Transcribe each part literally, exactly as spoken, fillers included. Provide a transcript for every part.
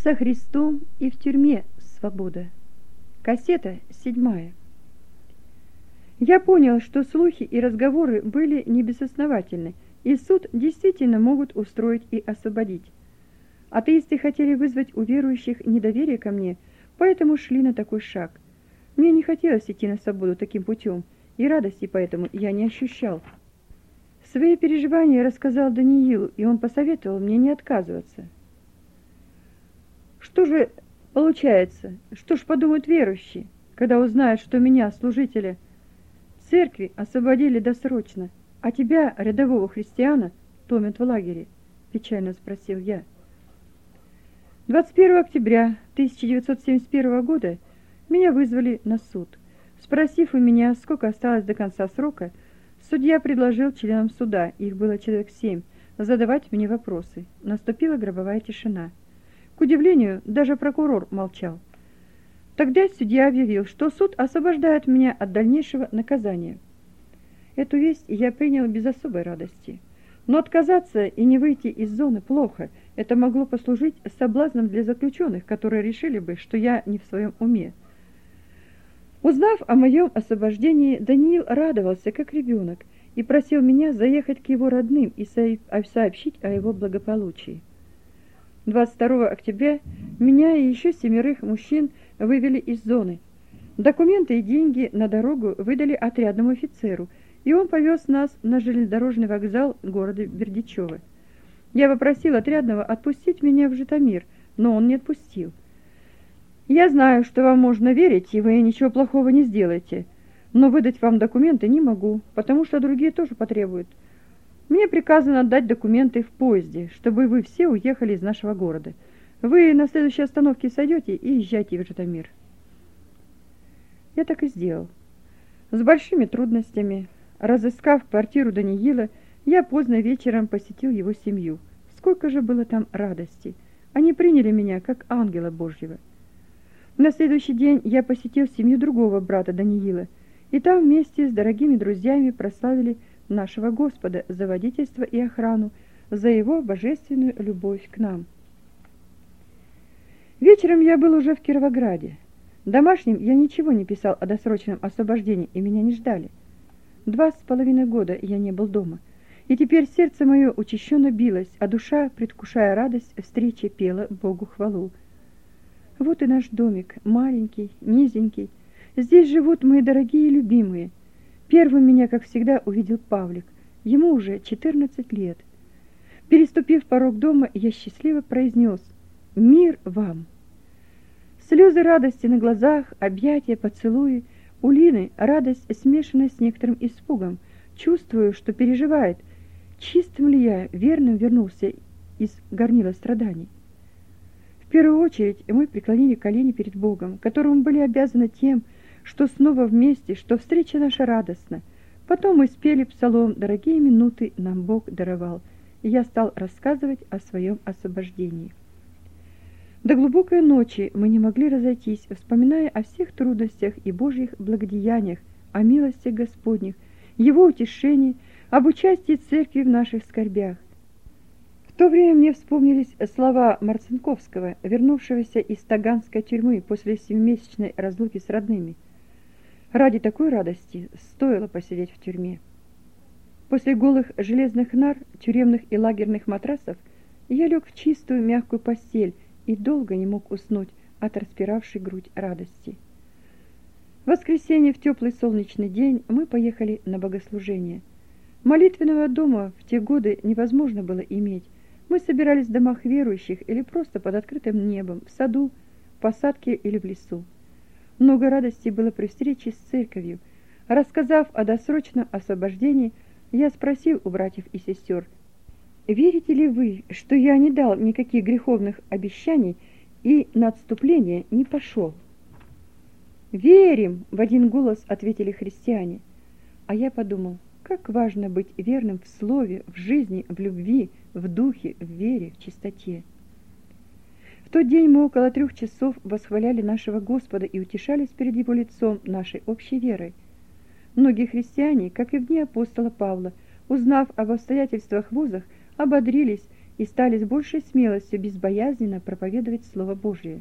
Со Христом и в тюрьме свобода. Кассета седьмая. Я понял, что слухи и разговоры были небезосновательны, и суд действительно могут устроить и освободить. Атеисты хотели вызвать у верующих недоверие ко мне, поэтому шли на такой шаг. Мне не хотелось идти на свободу таким путем, и радости поэтому я не ощущал. Свои переживания я рассказал Даниилу, и он посоветовал мне не отказываться. Что же получается? Что ж подумают верующие, когда узнают, что меня, служителя церкви, освободили досрочно, а тебя, рядового христиана, томят в лагере? Печально спросил я. двадцать первого октября тысяча девятьсот семьдесят первого года меня вызвали на суд. Спросив у меня, сколько осталось до конца срока, судья предложил членам суда, их было человек семь, задавать мне вопросы. Наступила гробовая тишина. К удивлению, даже прокурор молчал. Тогда судья объявил, что суд освобождает меня от дальнейшего наказания. Эту весть я принял без особой радости. Но отказаться и не выйти из зоны плохо. Это могло послужить соблазном для заключенных, которые решили бы, что я не в своем уме. Узнав о моем освобождении, Даниил радовался, как ребенок, и просил меня заехать к его родным и сообщить о его благополучии. двадцать второго октября меня и еще семерых мужчин вывели из зоны. Документы и деньги на дорогу выдали отрядному офицеру, и он повез нас на железнодорожный вокзал города Бердичево. Я попросил отрядного отпустить меня в Житомир, но он не отпустил. «Я знаю, что вам можно верить, и вы ничего плохого не сделаете, но выдать вам документы не могу, потому что другие тоже потребуют. Мне приказано отдать документы в поезде, чтобы вы все уехали из нашего города. Вы на следующей остановке сойдете и езжайте в Житомир». Я так и сделал. С большими трудностями, разыскав квартиру Даниила, я поздно вечером посетил его семью. Сколько же было там радости! Они приняли меня как ангела Божьего. На следующий день я посетил семью другого брата Даниила, и там вместе с дорогими друзьями прославили нашего Господа за водительство и охрану, за его божественную любовь к нам. Вечером я был уже в Кировограде. Домашним я ничего не писал о досрочном освобождении, и меня не ждали. Два с половиной года я не был дома, и теперь сердце мое учащенно билось, а душа, предвкушая радость встречи, пела Богу хвалу. Вот и наш домик, маленький, низенький. Здесь живут мои дорогие и любимые. Первым меня, как всегда, увидел Павлик. Ему уже четырнадцать лет. Переступив порог дома, я счастливо произнес: «Мир вам!» Слезы радости на глазах, объятия, поцелуи. У Лины радость смешанная с некоторым испугом. Чувствую, что переживает, чистым ли я, верным вернулся из горнила страданий. В первую очередь мы преклонили колени перед Богом, которому были обязаны тем, что снова вместе, что встреча наша радостна. Потом мы спели псалом «Дорогие минуты нам Бог даровал», и я стал рассказывать о своем освобождении. До глубокой ночи мы не могли разойтись, вспоминая о всех трудностях и Божьих благодеяниях, о милости Господних, Его утешении, об участии Церкви в наших скорбях. В то время мне вспомнились слова Марцинковского, вернувшегося из Таганской тюрьмы после семимесячной разлуки с родными. Ради такой радости стоило посидеть в тюрьме. После голых железных нар, тюремных и лагерных матрасов я лег в чистую мягкую постель и долго не мог уснуть от распиравшей грудь радости. В воскресенье в теплый солнечный день мы поехали на богослужение. Молитвенного дома в те годы невозможно было иметь. Мы собирались в домах верующих или просто под открытым небом, в саду, в посадке или в лесу. Много радости было при встрече с церковью. Рассказав о досрочном освобождении, я спросил у братьев и сестер: «Верите ли вы, что я не дал никаких греховных обещаний и на отступление не пошел?» «Верим!» — в один голос ответили христиане. А я подумал, как важно быть верным в слове, в жизни, в любви, в духе, в вере, в чистоте. В тот день мы около трех часов восхваляли нашего Господа и утешались перед Его лицом нашей общей верой. Многие христиане, как и в дни апостола Павла, узнав об обстоятельствах в вузах, ободрились и стали с большей смелостью безбоязненно проповедовать Слово Божие.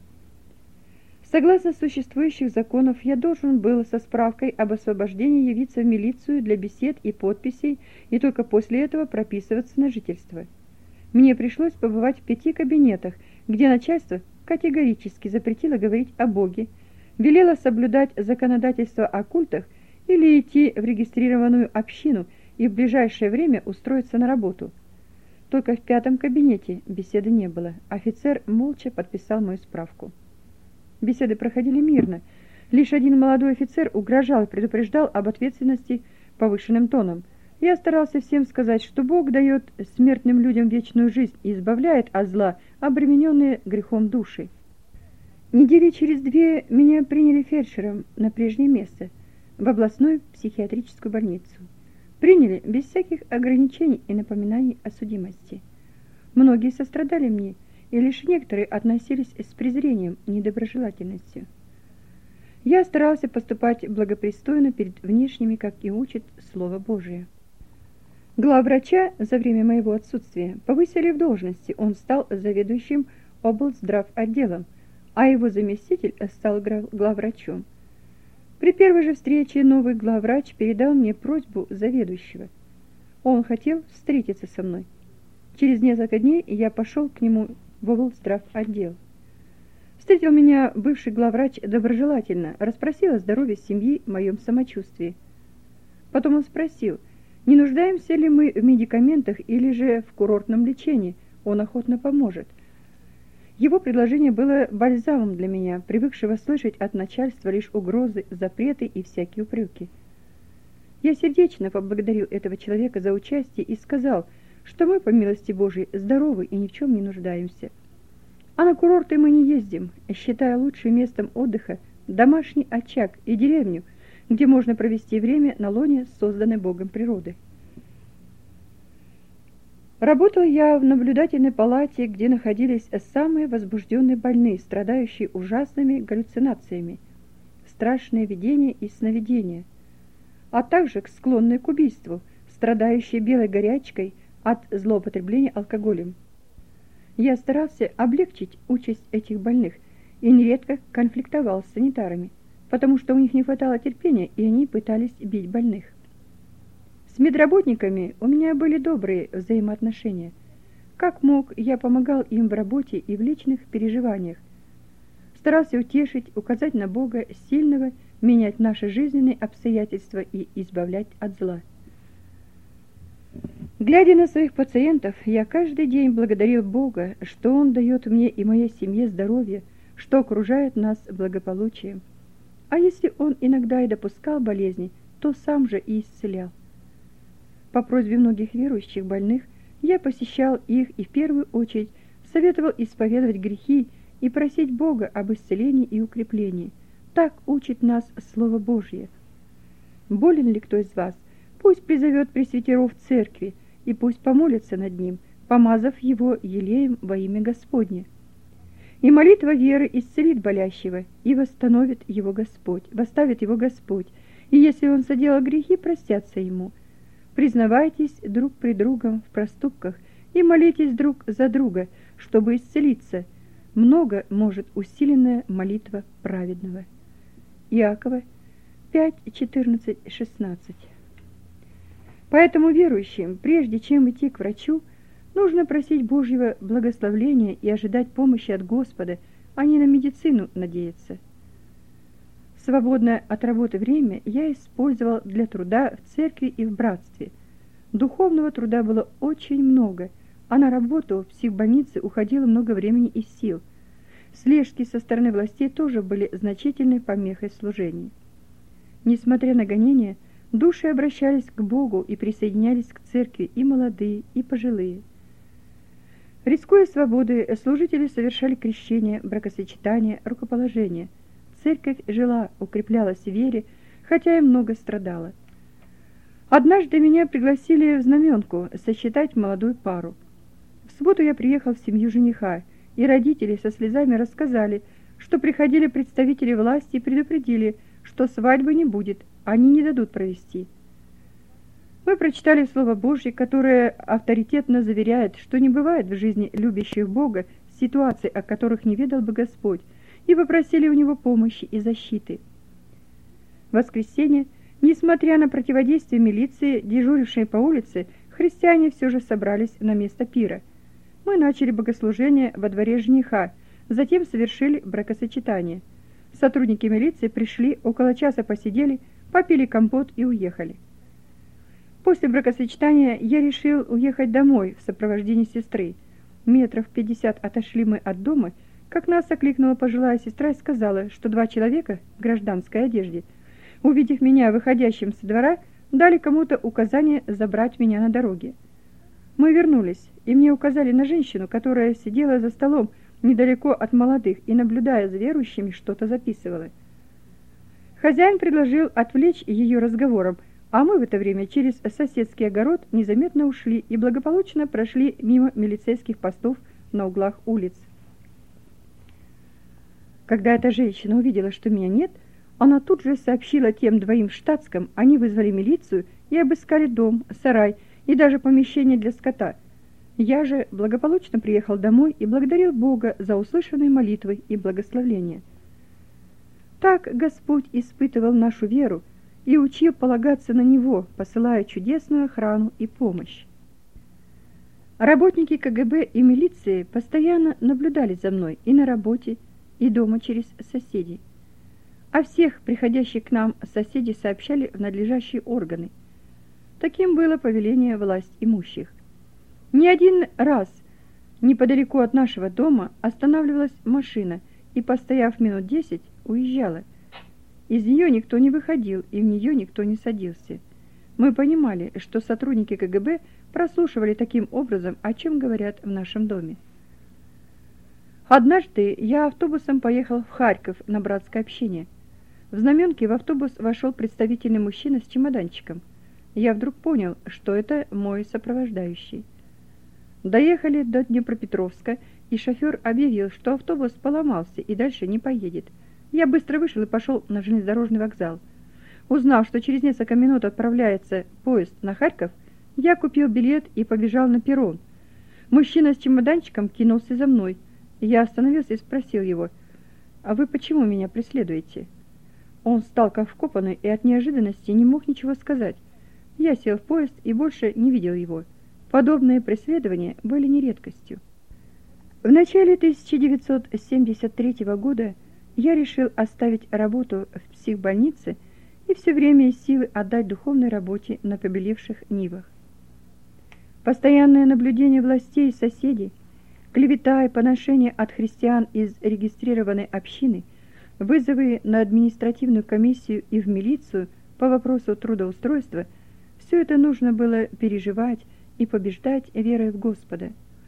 Согласно существующих законов, я должен был со справкой об освобождении явиться в милицию для бесед и подписей, и только после этого прописываться на жительство. Мне пришлось побывать в пяти кабинетах, где начальство категорически запретило говорить о Боге, велело соблюдать законодательство о культах или идти в регистрированную общину и в ближайшее время устроиться на работу. Только в пятом кабинете беседы не было. Офицер молча подписал мою справку. Беседы проходили мирно. Лишь один молодой офицер угрожал и предупреждал об ответственности повышенным тоном. Я старался всем сказать, что Бог дает смертным людям вечную жизнь и избавляет от зла обремененные грехом души. Недели через две меня приняли фельдшером на прежнее место, в областную психиатрическую больницу. Приняли без всяких ограничений и напоминаний о судимости. Многие сострадали мне, и лишь некоторые относились с презрением, недоброжелательностью. Я старался поступать благопристойно перед внешними, как и учит Слово Божие. Главврача за время моего отсутствия повысили в должности, он стал заведующим облздравотделом, а его заместитель стал главврачом. При первой же встрече новый главврач передал мне просьбу заведующего. Он хотел встретиться со мной. Через несколько дней я пошел к нему в облздравотдел. Встретил меня бывший главврач доброжелательно, расспросил о здоровье семьи, моем самочувствии. Потом он спросил, не нуждаемся ли мы в медикаментах или же в курортном лечении. Он охотно поможет. Его предложение было бальзамом для меня, привыкшего слышать от начальства лишь угрозы, запреты и всякие упреки. Я сердечно поблагодарил этого человека за участие и сказал, что мы, по милости Божией, здоровы и ни в чем не нуждаемся. А на курорты мы не ездим, считая лучшим местом отдыха домашний очаг и деревню, где можно провести время на лоне созданной Богом природы. Работал я в наблюдательной палате, где находились самые возбужденные больные, страдающие ужасными галлюцинациями, страшные видения и сновидения, а также склонные к убийству, страдающие белой горячкой от злоупотребления алкоголем. Я старался облегчить участь этих больных и нередко конфликтовал с санитарами, потому что у них не хватало терпения, и они пытались бить больных. С медработниками у меня были добрые взаимоотношения. Как мог, я помогал им в работе и в личных переживаниях. Старался утешить, указать на Бога сильного, менять наши жизненные обстоятельства и избавлять от зла. Глядя на своих пациентов, я каждый день благодарил Бога, что Он дает мне и моей семье здоровье, что окружает нас благополучием. А если Он иногда и допускал болезни, то сам же и исцелял. По просьбе многих верующих больных я посещал их и в первую очередь советовал исповедовать грехи и просить Бога об исцелении и укреплении. Так учит нас Слово Божье. Болен ли кто из вас? Пусть призовет пресвитеров церкви, и пусть помолится над ним, помазав его елеем во имя Господне. И молитва веры исцелит болящего, и восстановит его Господь, восставит его Господь, и если он соделал грехи, простятся ему. Признавайтесь друг пред другом в проступках и молитесь друг за друга, чтобы исцелиться. Много может усиленная молитва праведного. Иакова пять, четырнадцать, шестнадцать. Поэтому верующим, прежде чем идти к врачу, нужно просить Божьего благословения и ожидать помощи от Господа, а не на медицину надеяться. Свободное от работы время я использовал для труда в церкви и в братстве. Духовного труда было очень много, а на работу в психбольнице уходило много времени и сил. Слежки со стороны властей тоже были значительной помехой в служении. Несмотря на гонения, души обращались к Богу и присоединялись к церкви и молодые, и пожилые. Рискуя свободой, служители совершали крещение, бракосочетание, рукоположение. Церковь жила, укреплялась в вере, хотя и много страдала. Однажды меня пригласили в знаменку сосчитать молодую пару. В субботу я приехал в семью жениха, и родители со слезами рассказали, что приходили представители власти и предупредили, что свадьбы не будет, они не дадут провести. Мы прочитали Слово Божье, которое авторитетно заверяет, что не бывает в жизни любящих Бога ситуаций, о которых не ведал бы Господь, и попросили у Него помощи и защиты. В воскресенье, несмотря на противодействие милиции, дежурившей по улице, христиане все же собрались на место пира. Мы начали богослужение во дворе жениха, затем совершили бракосочетание. Сотрудники милиции пришли, около часа посидели, попили компот и уехали. После бракосочетания я решил уехать домой в сопровождении сестры. Метров пятьдесят отошли мы от дома, как нас окликнула пожилая сестра и сказала, что два человека в гражданской одежде, увидев меня выходящим со двора, дали кому-то указание забрать меня на дороге. Мы вернулись, и мне указали на женщину, которая сидела за столом недалеко от молодых и, наблюдая за верующими, что-то записывала. Хозяин предложил отвлечь ее разговором, а мы в это время через соседский огород незаметно ушли и благополучно прошли мимо милицейских постов на углах улиц. Когда эта женщина увидела, что меня нет, она тут же сообщила тем двоим в штатском, они вызвали милицию и обыскали дом, сарай и даже помещение для скота. Я же благополучно приехал домой и благодарил Бога за услышанные молитвы и благословления. Так Господь испытывал нашу веру и учил полагаться на Него, посылая чудесную охрану и помощь. Работники ка гэ бэ и милиции постоянно наблюдали за мной и на работе, и дома через соседей. О всех приходящих к нам соседей сообщали в надлежащие органы. Таким было повеление власть имущих. Не один раз неподалеку от нашего дома останавливалась машина и, постояв минут десять, уезжала. Из нее никто не выходил, и в нее никто не садился. Мы понимали, что сотрудники ка гэ бэ прослушивали таким образом, о чем говорят в нашем доме. Однажды я автобусом поехал в Харьков на братское общение. В знаменке в автобус вошел представительный мужчина с чемоданчиком. Я вдруг понял, что это мой сопровождающий. Доехали до Днепропетровска, и шофер объявил, что автобус поломался и дальше не поедет. Я быстро вышел и пошел на железнодорожный вокзал. Узнав, что через несколько минут отправляется поезд на Харьков, я купил билет и побежал на перрон. Мужчина с чемоданчиком кинулся за мной. Я остановился и спросил его: «А вы почему меня преследуете?» Он стал как вкопанный и от неожиданности не мог ничего сказать. Я сел в поезд и больше не видел его. Подобные преследования были не редкостью. В начале тысяча девятьсот семьдесят третьего года я решил оставить работу в психбольнице и все время и силы отдать духовной работе на побелевших нивах. Постоянное наблюдение властей и соседей, клевета и поношение от христиан из регистрированной общины, вызовы на административную комиссию и в милицию по вопросу трудоустройства – все это нужно было переживать и побеждать верой в Господа.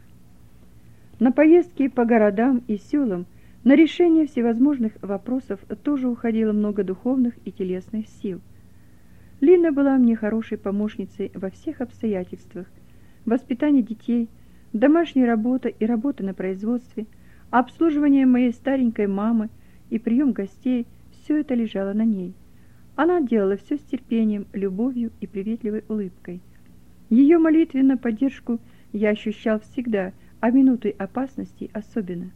На поездки по городам и селам, на решение всевозможных вопросов тоже уходило много духовных и телесных сил. Лина была мне хорошей помощницей во всех обстоятельствах: воспитание детей, домашняя работа и работа на производстве, обслуживание моей старенькой мамы и прием гостей – все это лежало на ней. Она делала все с терпением, любовью и приветливой улыбкой. Ее молитвенную поддержку я ощущал всегда, а минуты опасности особенно.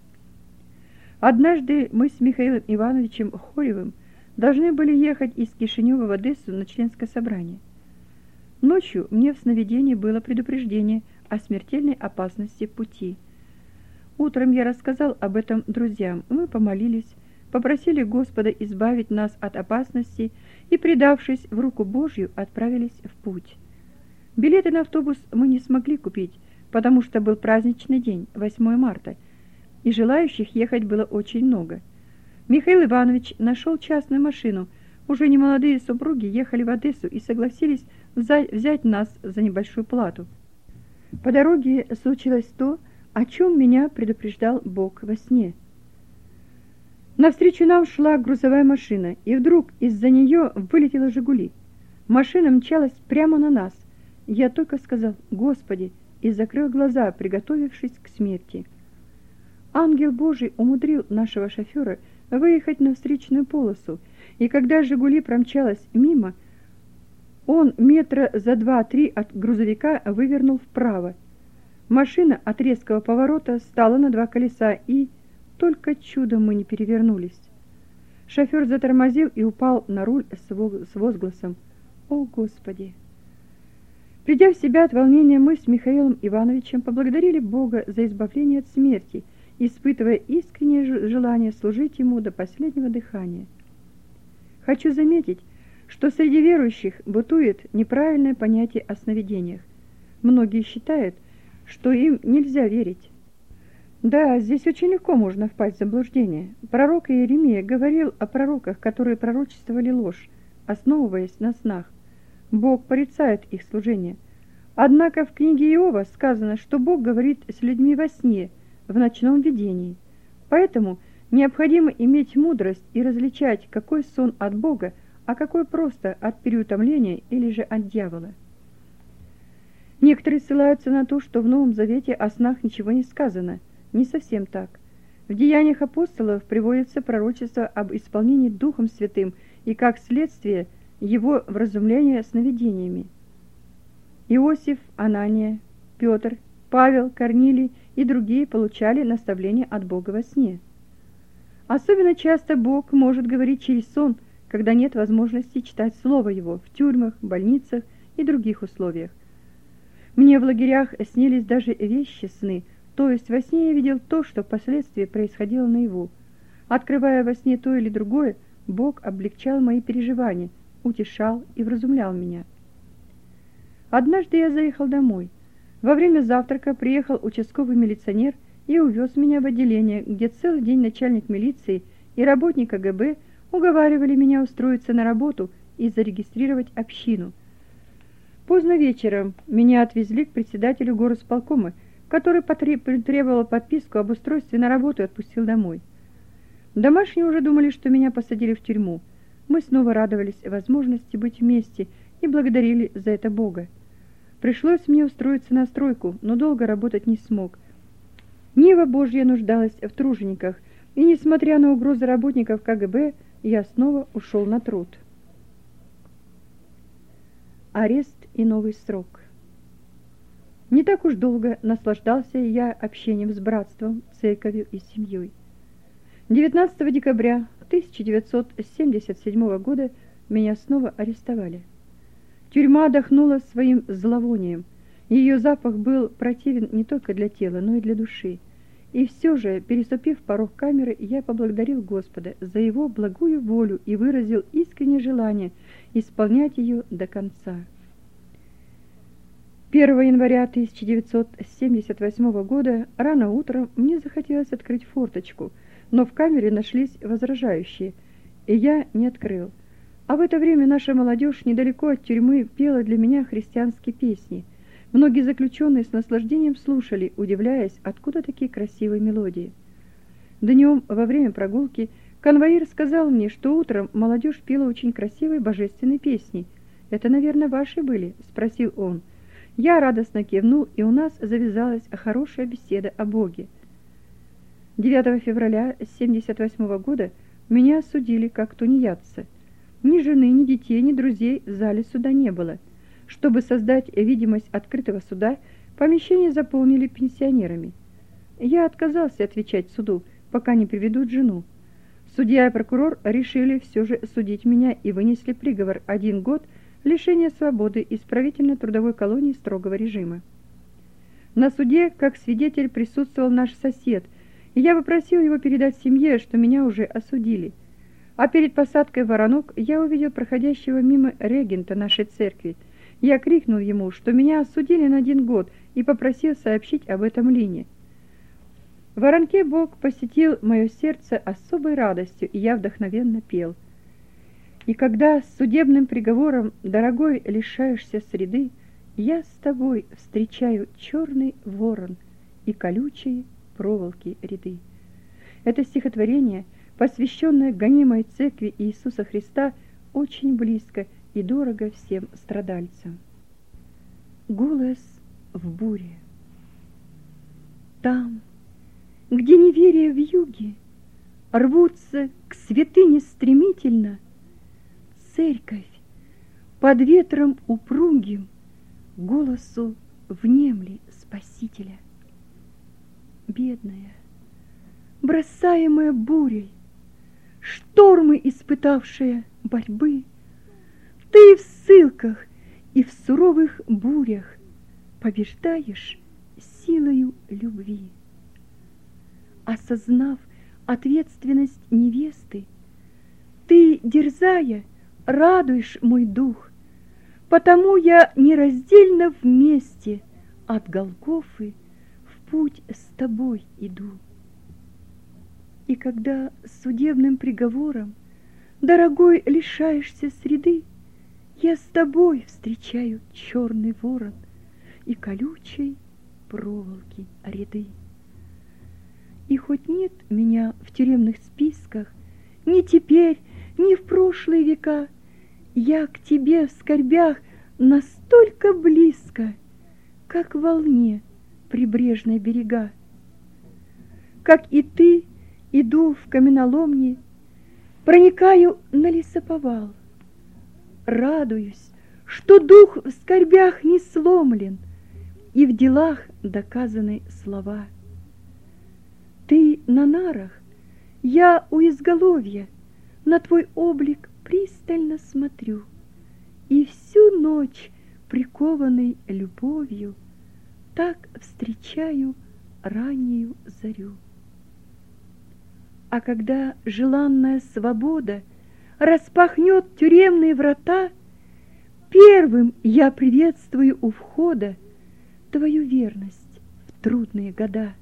Однажды мы с Михаилом Ивановичем Хоревым должны были ехать из Кишинева в Одессу на членское собрание. Ночью мне в сновидении было предупреждение о смертельной опасности пути. Утром я рассказал об этом друзьям, мы помолились, попросили Господа избавить нас от опасности и, предавшись в руку Божью, отправились в путь. Билеты на автобус мы не смогли купить, потому что был праздничный день, восьмое марта, и желающих ехать было очень много. Михаил Иванович нашел частную машину. Уже немолодые супруги ехали в Одессу и согласились взять нас за небольшую плату. По дороге случилось то, о чем меня предупреждал Бог во сне. Навстречу нам шла грузовая машина, и вдруг из-за нее вылетела «Жигули». Машина мчалась прямо на нас. Я только сказал «Господи!» и закрыл глаза, приготовившись к смерти. Ангел Божий умудрил нашего шофера выехать на встречную полосу, и когда «Жигули» промчалась мимо, Он метра за два-три от грузовика вывернул вправо. Машина от резкого поворота стала на два колеса, и только чудом мы не перевернулись. Шофер затормозил и упал на руль с возгласом: «О, Господи!». Придя в себя от волнения, мы с Михаилом Ивановичем поблагодарили Бога за избавление от смерти, испытывая искреннее желание служить Ему до последнего дыхания. Хочу заметить, что среди верующих бытует неправильное понятие о сновидениях. Многие считают, что им нельзя верить. Да, здесь очень легко можно впасть в заблуждение. Пророк Иеремия говорил о пророках, которые пророчествовали ложь, основываясь на снах. Бог порицает их служение. Однако в книге Иова сказано, что Бог говорит с людьми во сне, в ночном видении. Поэтому необходимо иметь мудрость и различать, какой сон от Бога, а какой просто от переутомления или же от дьявола. Некоторые ссылаются на то, что в Новом Завете о снах ничего не сказано. Не совсем так. В Деяниях апостолов приводится пророчество об исполнении Духом Святым и, как следствие, его вразумления сновидениями. Иосиф, Анания, Петр, Павел, Корнилий и другие получали наставления от Бога во сне. Особенно часто Бог может говорить через сон, когда нет возможности читать Слово Его в тюрьмах, больницах и других условиях. Мне в лагерях снились даже вещи сны, то есть во сне я видел то, что впоследствии происходило наяву. Открывая во сне то или другое, Бог облегчал мои переживания, утешал и вразумлял меня. Однажды я заехал домой. Во время завтрака приехал участковый милиционер и увез меня в отделение, где целый день начальник милиции и работник КГБ уговаривали меня устроиться на работу и зарегистрировать общину. Поздно вечером меня отвезли к председателю горосполкома, который потребовал подписку об устройстве на работу и отпустил домой. Домашние уже думали, что меня посадили в тюрьму. Мы снова радовались возможности быть вместе и благодарили за это Бога. Пришлось мне устроиться на стройку, но долго работать не смог. Нива Божья нуждалась в тружениках, и, несмотря на угрозы работников КГБ, я снова ушел на труд. Арест и новый срок. Не так уж долго наслаждался я общением с братством, церковью и семьей. девятнадцатого декабря тысяча девятьсот семьдесят седьмого года меня снова арестовали. Тюрьма отдохнула своим зловонием. Ее запах был противен не только для тела, но и для души. И все же, переступив порог камеры, я поблагодарил Господа за Его благую волю и выразил искреннее желание исполнять ее до конца. первого января тысяча девятьсот семьдесят восьмого года рано утром мне захотелось открыть форточку, но в камере нашлись возражающие, и я не открыл. А в это время наша молодежь недалеко от тюрьмы пела для меня христианские песни. Многие заключенные с наслаждением слушали, удивляясь, откуда такие красивые мелодии. Днем, во время прогулки, конвоир сказал мне, что утром молодежь пела очень красивые божественные песни. «Это, наверное, ваши были?» – спросил он. Я радостно кивнул, и у нас завязалась хорошая беседа о Боге. девятого февраля семьдесят восьмого года меня осудили как тунеядца. Ни жены, ни детей, ни друзей в зале суда не было. Чтобы создать видимость открытого суда, помещение заполнили пенсионерами. Я отказался отвечать суду, пока не приведут жену. Судья и прокурор решили все же судить меня и вынесли приговор один год лишения свободы исправительно-трудовой колонии строгого режима. На суде, как свидетель, присутствовал наш сосед, и я попросил его передать семье, что меня уже осудили. А перед посадкой в Воронок я увидел проходящего мимо регента нашей церкви. Я крикнул ему, что меня осудили на один год, и попросил сообщить об этом Лине. В Воронке Бог посетил мое сердце особой радостью, и я вдохновенно пел. И когда с судебным приговором, дорогой, лишаешься среды, я с тобой встречаю черный ворон и колючие проволоки ряды. Это стихотворение, посвященное гонимой церкви Иисуса Христа, очень близко и дорого всем страдальцам. Голос в буре. Там, где неверие вьюги рвутся к святыне стремительно, церковь, под ветром упругим голосу внемли Спасителя. Бедная, бросаемая бурей, штормы испытавшая борьбы, ты в ссылках и в суровых бурях побеждаешь силою любви. Осознав ответственность невесты, ты, дерзая, радуешь мой дух, потому я нераздельно вместе от Голгофы в путь с тобой иду. И когда судебным приговором, дорогой, лишаешься среды, я с тобой встречаю черный ворон и колючей проволоки ряды. И хоть нет меня в тюремных списках, ни теперь, ни в прошлые века, я к тебе в скорбях настолько близко, как волне прибрежной берега. Как и ты, иду в каменоломни, проникаю на лесоповал, радуюсь, что дух в скорбях не сломлен, и в делах доказаны слова. Ты на нарах, я у изголовья, на твой облик пристально смотрю, и всю ночь, прикованный любовью, так встречаю раннюю зарю. А когда желанная свобода распахнет тюремные врата, первым я приветствую у входа твою верность в трудные года.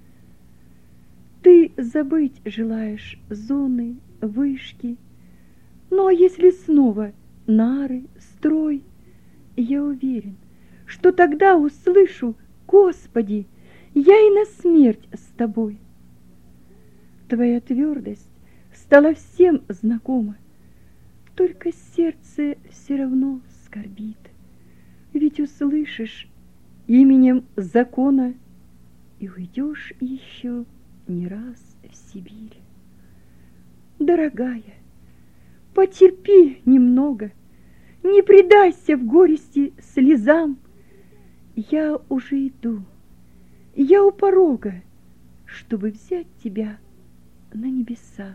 Ты забыть желаешь зоны, вышки, но если снова нары, строй, я уверен, что тогда услышу: Господи, я и на смерть с тобой. Твоя твердость стала всем знакома, только сердце все равно скорбит, ведь услышишь именем закона и уйдешь еще не раз в Сибирь. Дорогая, потерпи немного, не предайся в горести слезам. Я уже иду, я у порога, чтобы взять тебя на небеса.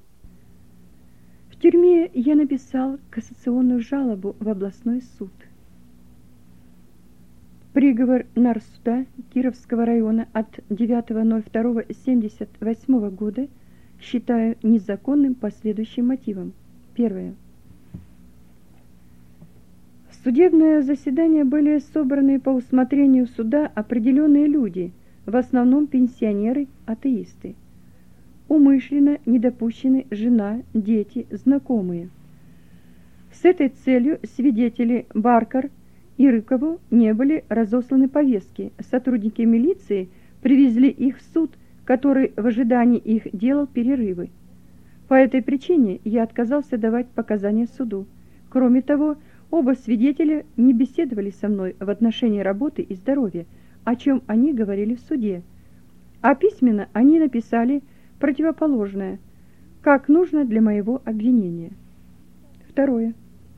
В тюрьме я написал кассационную жалобу в областной суд. Приговор нарсуда Кировского района от девятого ноль второго семьдесят восьмого года считаю незаконным по следующим мотивам. Первое. В судебное заседание были собраны по усмотрению суда определенные люди, в основном пенсионеры, атеисты. Умышленно не допущены жена, дети, знакомые. С этой целью свидетели Баркар и Рыкову не были разосланы повестки. Сотрудники милиции привезли их в суд, который в ожидании их делал перерывы. По этой причине я отказался давать показания суду. Кроме того, оба свидетеля не беседовали со мной в отношении работы и здоровья, о чем они говорили в суде. А письменно они написали противоположное, как нужно для моего обвинения. Второе.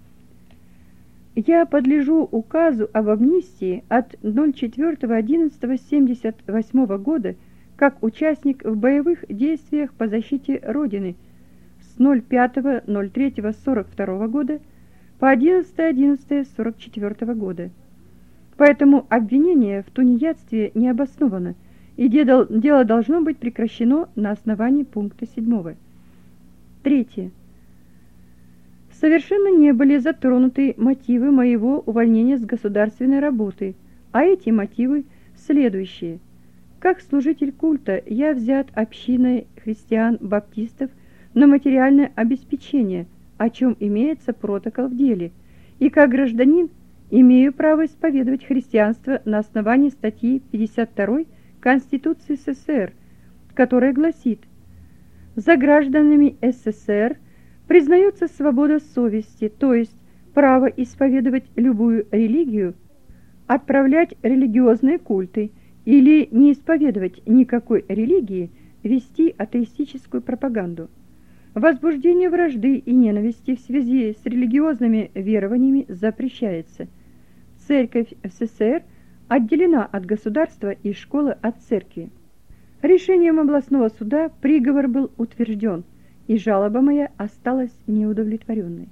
Я подлежу указу об амнистии от четвёртого одиннадцатого семьдесят восьмого года как участник в боевых действиях по защите Родины с пятого ноль третьего сорок второго года по одиннадцатое одиннадцатое сорок четвёртого года. Поэтому обвинение в тунеядстве не обосновано, и дело должно быть прекращено на основании пункта седьмого. Третье. Совершенно не были затронуты мотивы моего увольнения с государственной работы, а эти мотивы следующие. Как служитель культа я взят общиной христиан-баптистов на материальное обеспечение, о чем имеется протокол в деле, и как гражданин имею право исповедовать христианство на основании статьи пятьдесят второй Конституции СССР, которая гласит: за гражданами СССР признается свобода совести, то есть право исповедовать любую религию, отправлять религиозные культы или не исповедовать никакой религии, вести атеистическую пропаганду. Возбуждение вражды и ненависти в связи с религиозными верованиями запрещается. Церковь в СССР отделена от государства и школы от церкви. Решением областного суда приговор был утвержден, и жалоба моя осталась неудовлетворенной.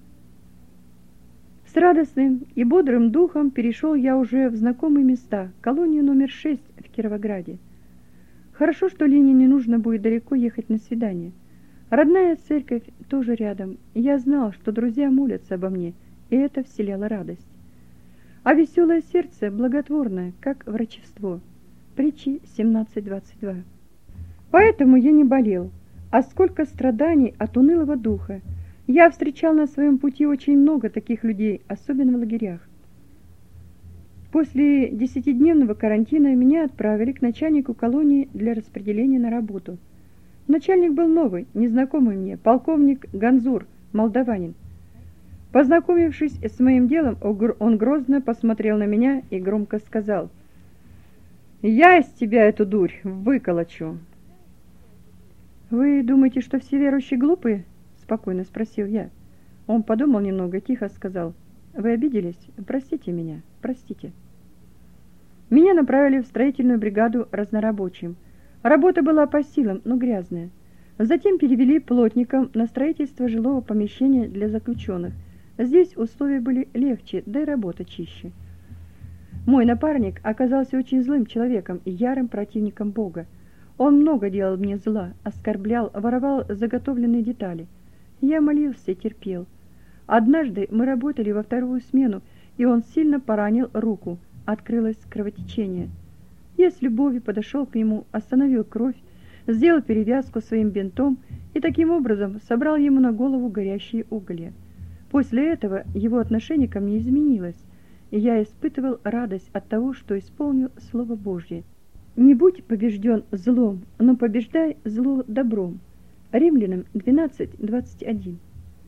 С радостным и бодрым духом перешел я уже в знакомые места, колонию номер шесть в Кировограде. Хорошо, что Лене не нужно будет далеко ехать на свидание. Родная церковь тоже рядом, и я знал, что друзья молятся обо мне, и это вселяло радость. А веселое сердце благотворное, как врачевство. Притчи семнадцать двадцать два. Поэтому я не болел, а сколько страданий от унылого духа. Я встречал на своем пути очень много таких людей, особенно в лагерях. После десятидневного карантина меня отправили к начальнику колонии для распределения на работу. Начальник был новый, незнакомый мне, полковник Ганзур, молдаванин. Познакомившись с моим делом, он грозно посмотрел на меня и громко сказал: «Я из тебя эту дурь выколочу». «Вы думаете, что все верующие глупые?» — спокойно спросил я. Он подумал немного, тихо сказал: «Вы обиделись? Простите меня, простите». Меня направили в строительную бригаду разнорабочим. Работа была по силам, но грязная. Затем перевели плотникам на строительство жилого помещения для заключенных. Здесь условия были легче, да и работа чище. Мой напарник оказался очень злым человеком и ярым противником Бога. Он много делал мне зла, оскорблял, воровал заготовленные детали. Я молился и терпел. Однажды мы работали во вторую смену, и он сильно поранил руку. Открылось кровотечение. Я с любовью подошел к нему, остановил кровь, сделал перевязку своим бинтом и таким образом собрал ему на голову горящие уголья. После этого его отношение ко мне изменилось, и я испытывал радость от того, что исполнил Слово Божье. «Не будь побежден злом, но побеждай зло добром». Римлянам двенадцать двадцать один.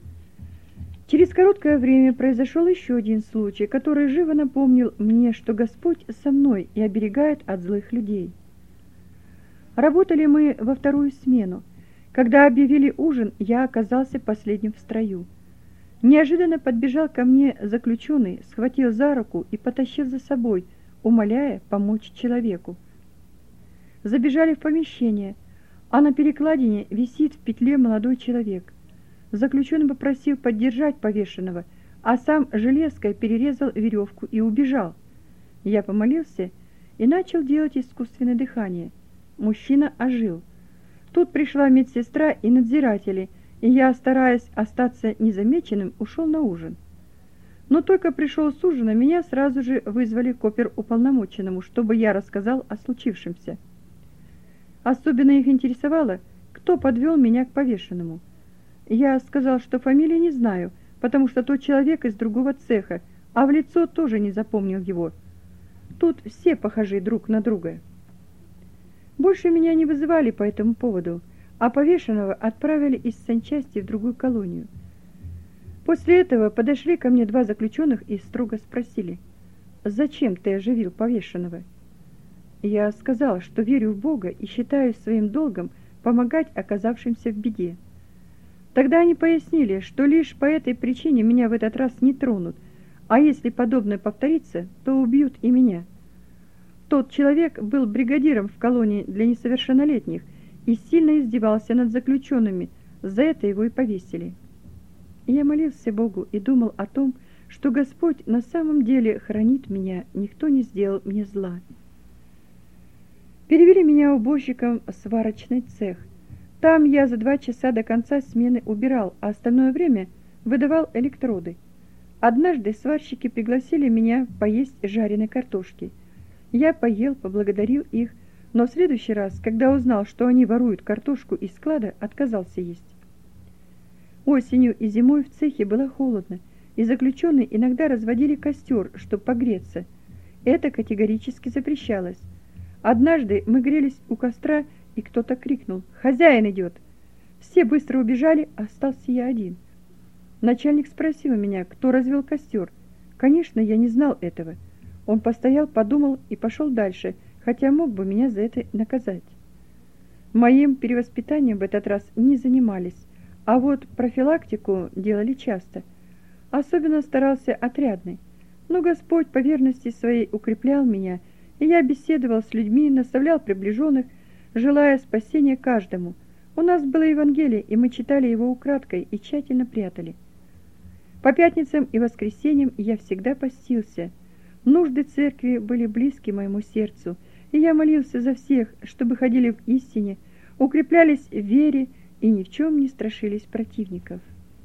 Через короткое время произошел еще один случай, который живо напомнил мне, что Господь со мной и оберегает от злых людей. Работали мы во вторую смену. Когда объявили ужин, я оказался последним в строю. Неожиданно подбежал ко мне заключенный, схватил за руку и потащил за собой, умоляя помочь человеку. Забежали в помещение, а на перекладине висит в петле молодой человек. Заключенный попросил поддержать повешенного, а сам железкой перерезал веревку и убежал. Я помолился и начал делать искусственное дыхание. Мужчина ожил. Тут пришла медсестра и надзиратели, и я, стараясь остаться незамеченным, ушел на ужин. Но только пришел с ужина, меня сразу же вызвали к оперуполномоченному, чтобы я рассказал о случившемся. Особенно их интересовало, кто подвел меня к повешенному. Я сказал, что фамилии не знаю, потому что тот человек из другого цеха, а в лицо тоже не запомнил его. Тут все похожи друг на друга. Больше меня не вызывали по этому поводу, а повешенного отправили из санчасти в другую колонию. После этого подошли ко мне два заключенных и строго спросили: «Зачем ты оживил повешенного?» Я сказал, что верю в Бога и считаю своим долгом помогать оказавшимся в беде. Тогда они пояснили, что лишь по этой причине меня в этот раз не тронут, а если подобное повторится, то убьют и меня. Тот человек был бригадиром в колонии для несовершеннолетних и сильно издевался над заключенными, за это его и повесили. Я молился Богу и думал о том, что Господь на самом деле хранит меня, никто не сделал мне зла. Перевели меня уборщиком в сварочный цех. Там я за два часа до конца смены убирал, а остальное время выдавал электроды. Однажды сварщики пригласили меня поесть жареной картошки. Я поел, поблагодарил их, но в следующий раз, когда узнал, что они воруют картошку из склада, отказался есть. Осенью и зимой в цехе было холодно, и заключенные иногда разводили костер, чтобы погреться. Это категорически запрещалось. Однажды мы грелись у костра, и кто-то крикнул: «Хозяин идет!» Все быстро убежали, остался я один. Начальник спросил меня, кто развел костер. Конечно, я не знал этого. Он постоял, подумал и пошел дальше, хотя мог бы меня за это наказать. Моим перевоспитанием в этот раз не занимались, А вот профилактику делали часто. Особенно старался отрядный. Но Господь по верности своей укреплял меня, и я беседовал с людьми, наставлял приближенных, желая спасения каждому. У нас было Евангелие, и мы читали его украдкой и тщательно прятали. По пятницам и воскресеньям я всегда постился. Нужды церкви были близки моему сердцу, и я молился за всех, чтобы ходили в истине, укреплялись в вере и ни в чем не страшились противников.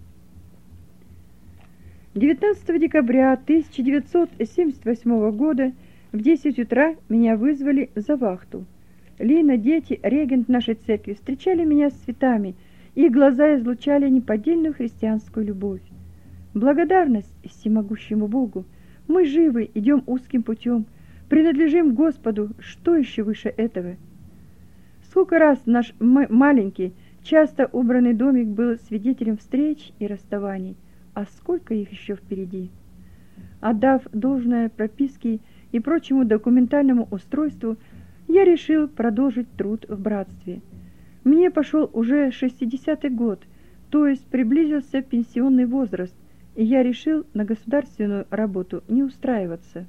девятнадцатого декабря тысяча девятьсот семьдесят восьмого года в десять утра меня вызвали за вахту. Лина, дети, регент нашей церкви встречали меня с цветами, их глаза излучали неподдельную христианскую любовь. Благодарность всемогущему Богу. Мы живы, идем узким путем, принадлежим Господу, что еще выше этого? Сколько раз наш маленький, часто убранный домик был свидетелем встреч и расставаний, а сколько их еще впереди. Отдав должное прописке и прочему документальному устройству, я решил продолжить труд в братстве. Мне пошел уже шестидесятый год, то есть приблизился пенсионный возраст, и я решил на государственную работу не устраиваться.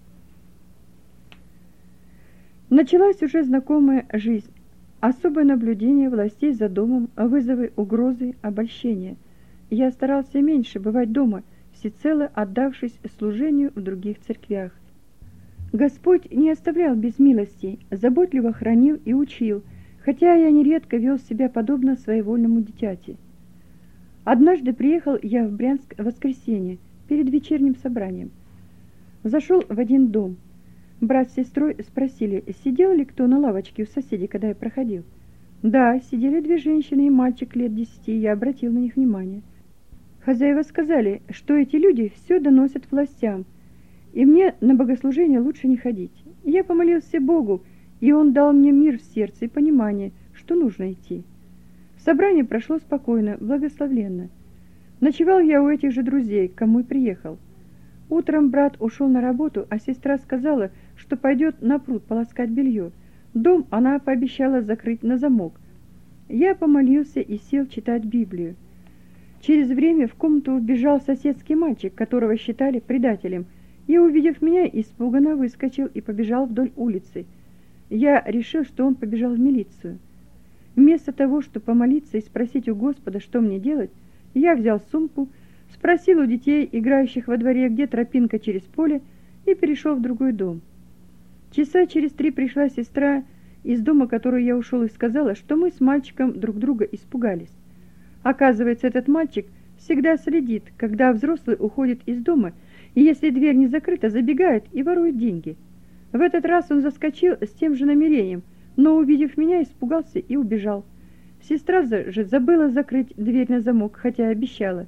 Началась уже знакомая жизнь, особое наблюдение властей за домом, вызовы, угрозы, обольщения. Я старался меньше бывать дома, всецело отдавшись служению в других церквях. Господь не оставлял без милости, заботливо хранил и учил, хотя я нередко вел себя подобно своевольному дитяти. Однажды приехал я в Брянск в воскресенье, перед вечерним собранием. Зашел в один дом. Брат с сестрой спросили, сидел ли кто на лавочке у соседей, когда я проходил. Да, сидели две женщины и мальчик лет десяти, я обратил на них внимание. Хозяева сказали, что эти люди все доносят властям, и мне на богослужение лучше не ходить. Я помолился Богу, и Он дал мне мир в сердце и понимание, что нужно идти. Собрание прошло спокойно, благословенно. Ночевал я у этих же друзей, к кому и приехал. Утром брат ушел на работу, а сестра сказала, что пойдет на пруд полоскать белье. Дом она пообещала закрыть на замок. Я помолился и сел читать Библию. Через время в комнату вбежал соседский мальчик, которого считали предателем, и, увидев меня, испуганно выскочил и побежал вдоль улицы. Я решил, что он побежал в милицию. Вместо того, чтобы помолиться и спросить у Господа, что мне делать, я взял сумку, спросил у детей, играющих во дворе, где тропинка через поле, и перешел в другой дом. Часа через три пришла сестра из дома, который я ушел, и сказала, что мы с мальчиком друг друга испугались. Оказывается, этот мальчик всегда следит, когда взрослый уходит из дома, и если дверь не закрыта, забегает и ворует деньги. В этот раз он заскочил с тем же намерением, но, увидев меня, испугался и убежал. Сестра же забыла закрыть дверь на замок, хотя обещала.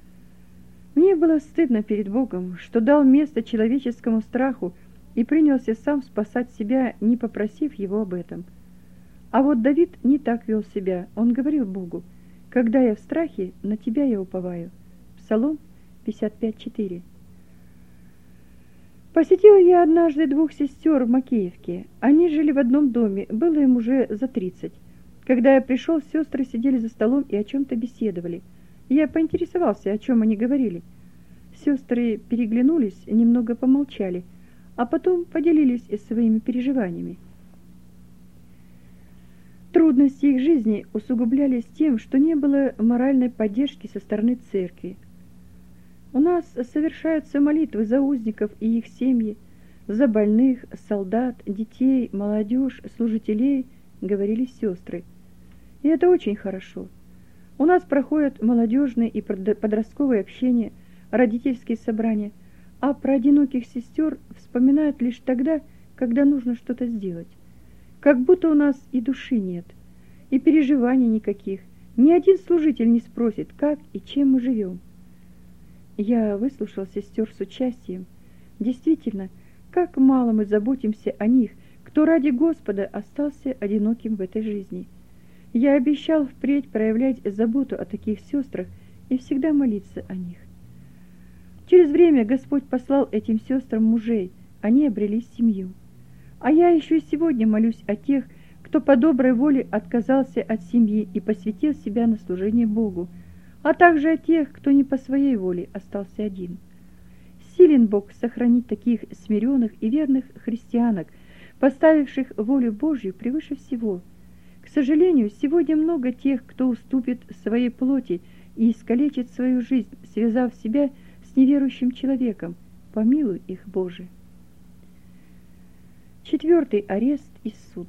Мне было стыдно перед Богом, что дал место человеческому страху и принялся сам спасать себя, не попросив его об этом. А вот Давид не так вел себя. Он говорил Богу: «Когда я в страхе, на тебя я уповаю». Псалом пятьдесят пять четыре. Посетила я однажды двух сестер в Макеевке. Они жили в одном доме, было им уже за тридцать. Когда я пришел, сестры сидели за столом и о чем-то беседовали. Я поинтересовался, о чем они говорили. Сестры переглянулись, немного помолчали, а потом поделились своими переживаниями. Трудности их жизни усугублялись тем, что не было моральной поддержки со стороны церкви. У нас совершаются молитвы за узников и их семьи, за больных, солдат, детей, молодежь, служителей, говорили сестры. И это очень хорошо. У нас проходят молодежные и подростковые общения, родительские собрания, а про одиноких сестер вспоминают лишь тогда, когда нужно что-то сделать. Как будто у нас и души нет, и переживаний никаких. Ни один служитель не спросит, как и чем мы живем. Я выслушал сестер с участием. Действительно, как мало мы заботимся о них, кто ради Господа остался одиноким в этой жизни. Я обещал впредь проявлять заботу о таких сестрах и всегда молиться о них. Через время Господь послал этим сестрам мужей, они обрели семью. А я еще и сегодня молюсь о тех, кто по доброй воле отказался от семьи и посвятил себя на служение Богу, а также о тех, кто не по своей воле остался один. Силен Бог сохранить таких смиренных и верных христианок, поставивших волю Божью превыше всего. К сожалению, сегодня много тех, кто уступит своей плоти и искалечит свою жизнь, связав себя с неверующим человеком. Помилуй их, Боже. Четвертый арест и суд.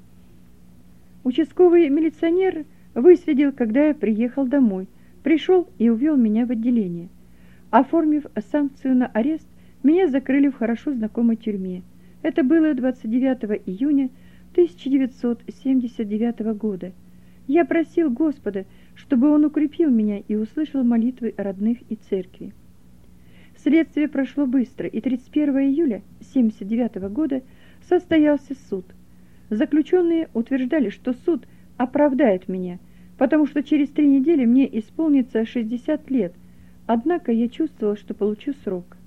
Участковый милиционер выследил, когда я приехал домой, пришел и увел меня в отделение. Оформив санкцию на арест, меня закрыли в хорошо знакомой тюрьме. Это было двадцать девятого июня тысяча девятьсот семьдесят девятого года. Я просил Господа, чтобы Он укрепил меня и услышал молитвы родных и церкви. Следствие прошло быстро, и тридцать первого июля семьдесят девятого года состоялся суд. Заключенные утверждали, что суд оправдает меня, потому что через три недели мне исполнится шестьдесят лет, однако я чувствовал, что получу срок.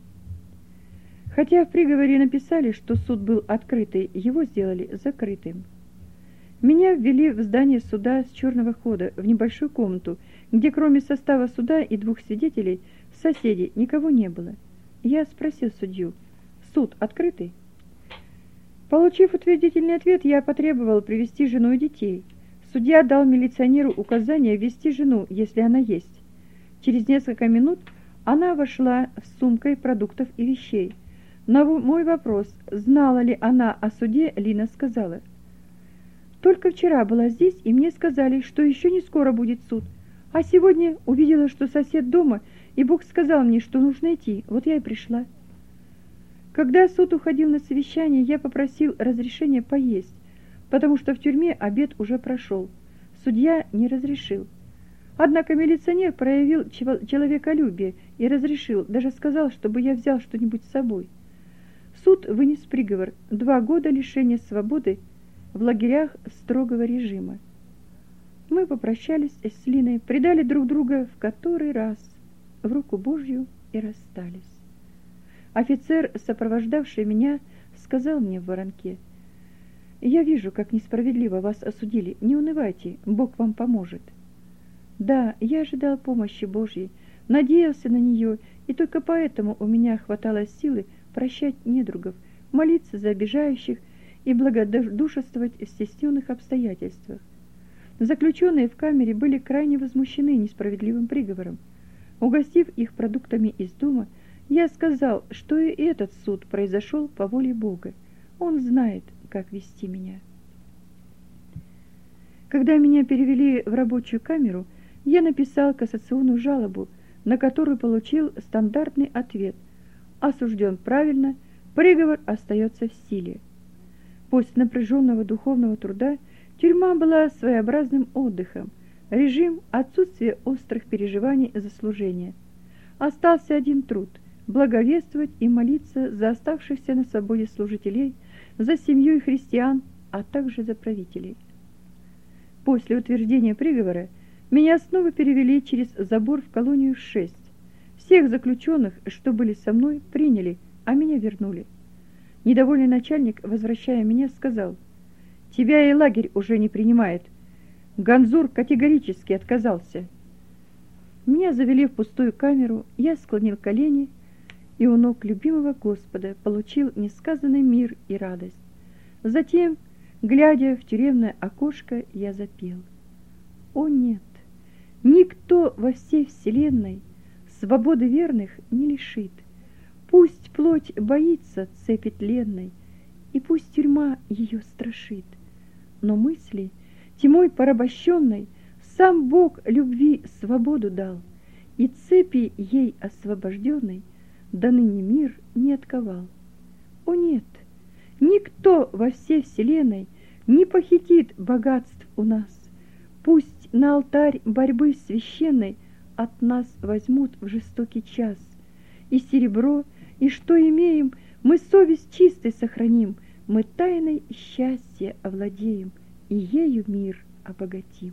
Хотя в приговоре написали, что суд был открытый, его сделали закрытым. Меня ввели в здание суда с черного хода, в небольшую комнату, где кроме состава суда и двух свидетелей, соседей, никого не было. Я спросил судью: «Суд открытый?» Получив утвердительный ответ, я потребовал привести жену и детей. Судья дал милиционеру указание ввести жену, если она есть. Через несколько минут она вошла с сумкой продуктов и вещей. На мой вопрос, знала ли она о суде, Лина сказала: «Только вчера была здесь, и мне сказали, что еще не скоро будет суд. А сегодня увидела, что сосед дома, и Бог сказал мне, что нужно идти. Вот я и пришла». Когда суд уходил на совещание, я попросил разрешения поесть, потому что в тюрьме обед уже прошел. Судья не разрешил. Однако милиционер проявил человеколюбие и разрешил, даже сказал, чтобы я взял что-нибудь с собой. Суд вынес приговор: два года лишения свободы в лагерях строгого режима. Мы попрощались с Линой, предали друг друга в который раз в руку Божью и расстались. Офицер, сопровождавший меня, сказал мне в воронке: «Я вижу, как несправедливо вас осудили. Не унывайте, Бог вам поможет». Да, я ожидал помощи Божьей, надеялся на нее, и только поэтому у меня хватало силы прощать недругов, молиться за обижающих и благодушествовать в стесненных обстоятельствах. Заключенные в камере были крайне возмущены несправедливым приговором. Угостив их продуктами из дома, я сказал, что и этот суд произошел по воле Бога. Он знает, как вести меня. Когда меня перевели в рабочую камеру, я написал кассационную жалобу, на которую получил стандартный ответ: осужден правильно, приговор остается в силе. После напряженного духовного труда тюрьма была своеобразным отдыхом, режим отсутствия острых переживаний за служение. Остался один труд – благовествовать и молиться за оставшихся на свободе служителей, за семью и христиан, а также за правителей. После утверждения приговора меня снова перевели через забор в колонию шесть. Всех заключенных, что были со мной, приняли, а меня вернули. Недовольный начальник, возвращая меня, сказал: «Тебя и лагерь уже не принимает. Ганзур категорически отказался». Меня завели в пустую камеру, я склонил колени, и у ног любимого Господа получил несказанный мир и радость. Затем, глядя в тюремное окошко, я запел: «О нет, никто во всей вселенной свободы верных не лишит. Пусть плоть боится цепи тленной, и пусть тюрьма ее страшит. Но мысли, тьмой порабощенной, сам Бог любви свободу дал, и цепи ей освобожденной до ныне мир не отковал. О нет, никто во всей вселенной не похитит богатств у нас. Пусть на алтарь борьбы священной от нас возьмут в жестокий час. И серебро, и что имеем, мы совесть чистой сохраним, мы тайной счастья овладеем, и ею мир обогатим».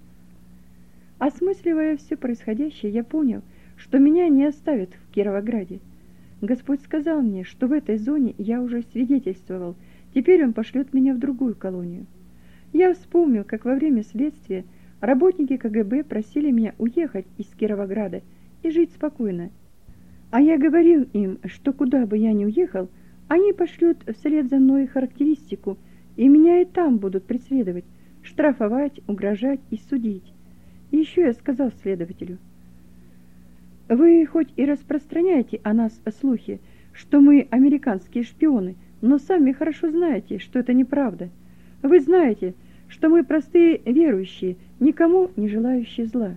Осмысливая все происходящее, я понял, что меня не оставят в Кировограде. Господь сказал мне, что в этой зоне я уже свидетельствовал, теперь Он пошлет меня в другую колонию. Я вспомнил, как во время следствия Работники ка гэ бэ просили меня уехать из Кировограда и жить спокойно. А я говорил им, что куда бы я ни уехал, они пошлют вслед за мной характеристику, и меня и там будут преследовать, штрафовать, угрожать и судить. И еще я сказал следователю: вы хоть и распространяете о нас слухи, что мы американские шпионы, но сами хорошо знаете, что это неправда. Вы знаете, что мы простые верующие, никому не желающие зла.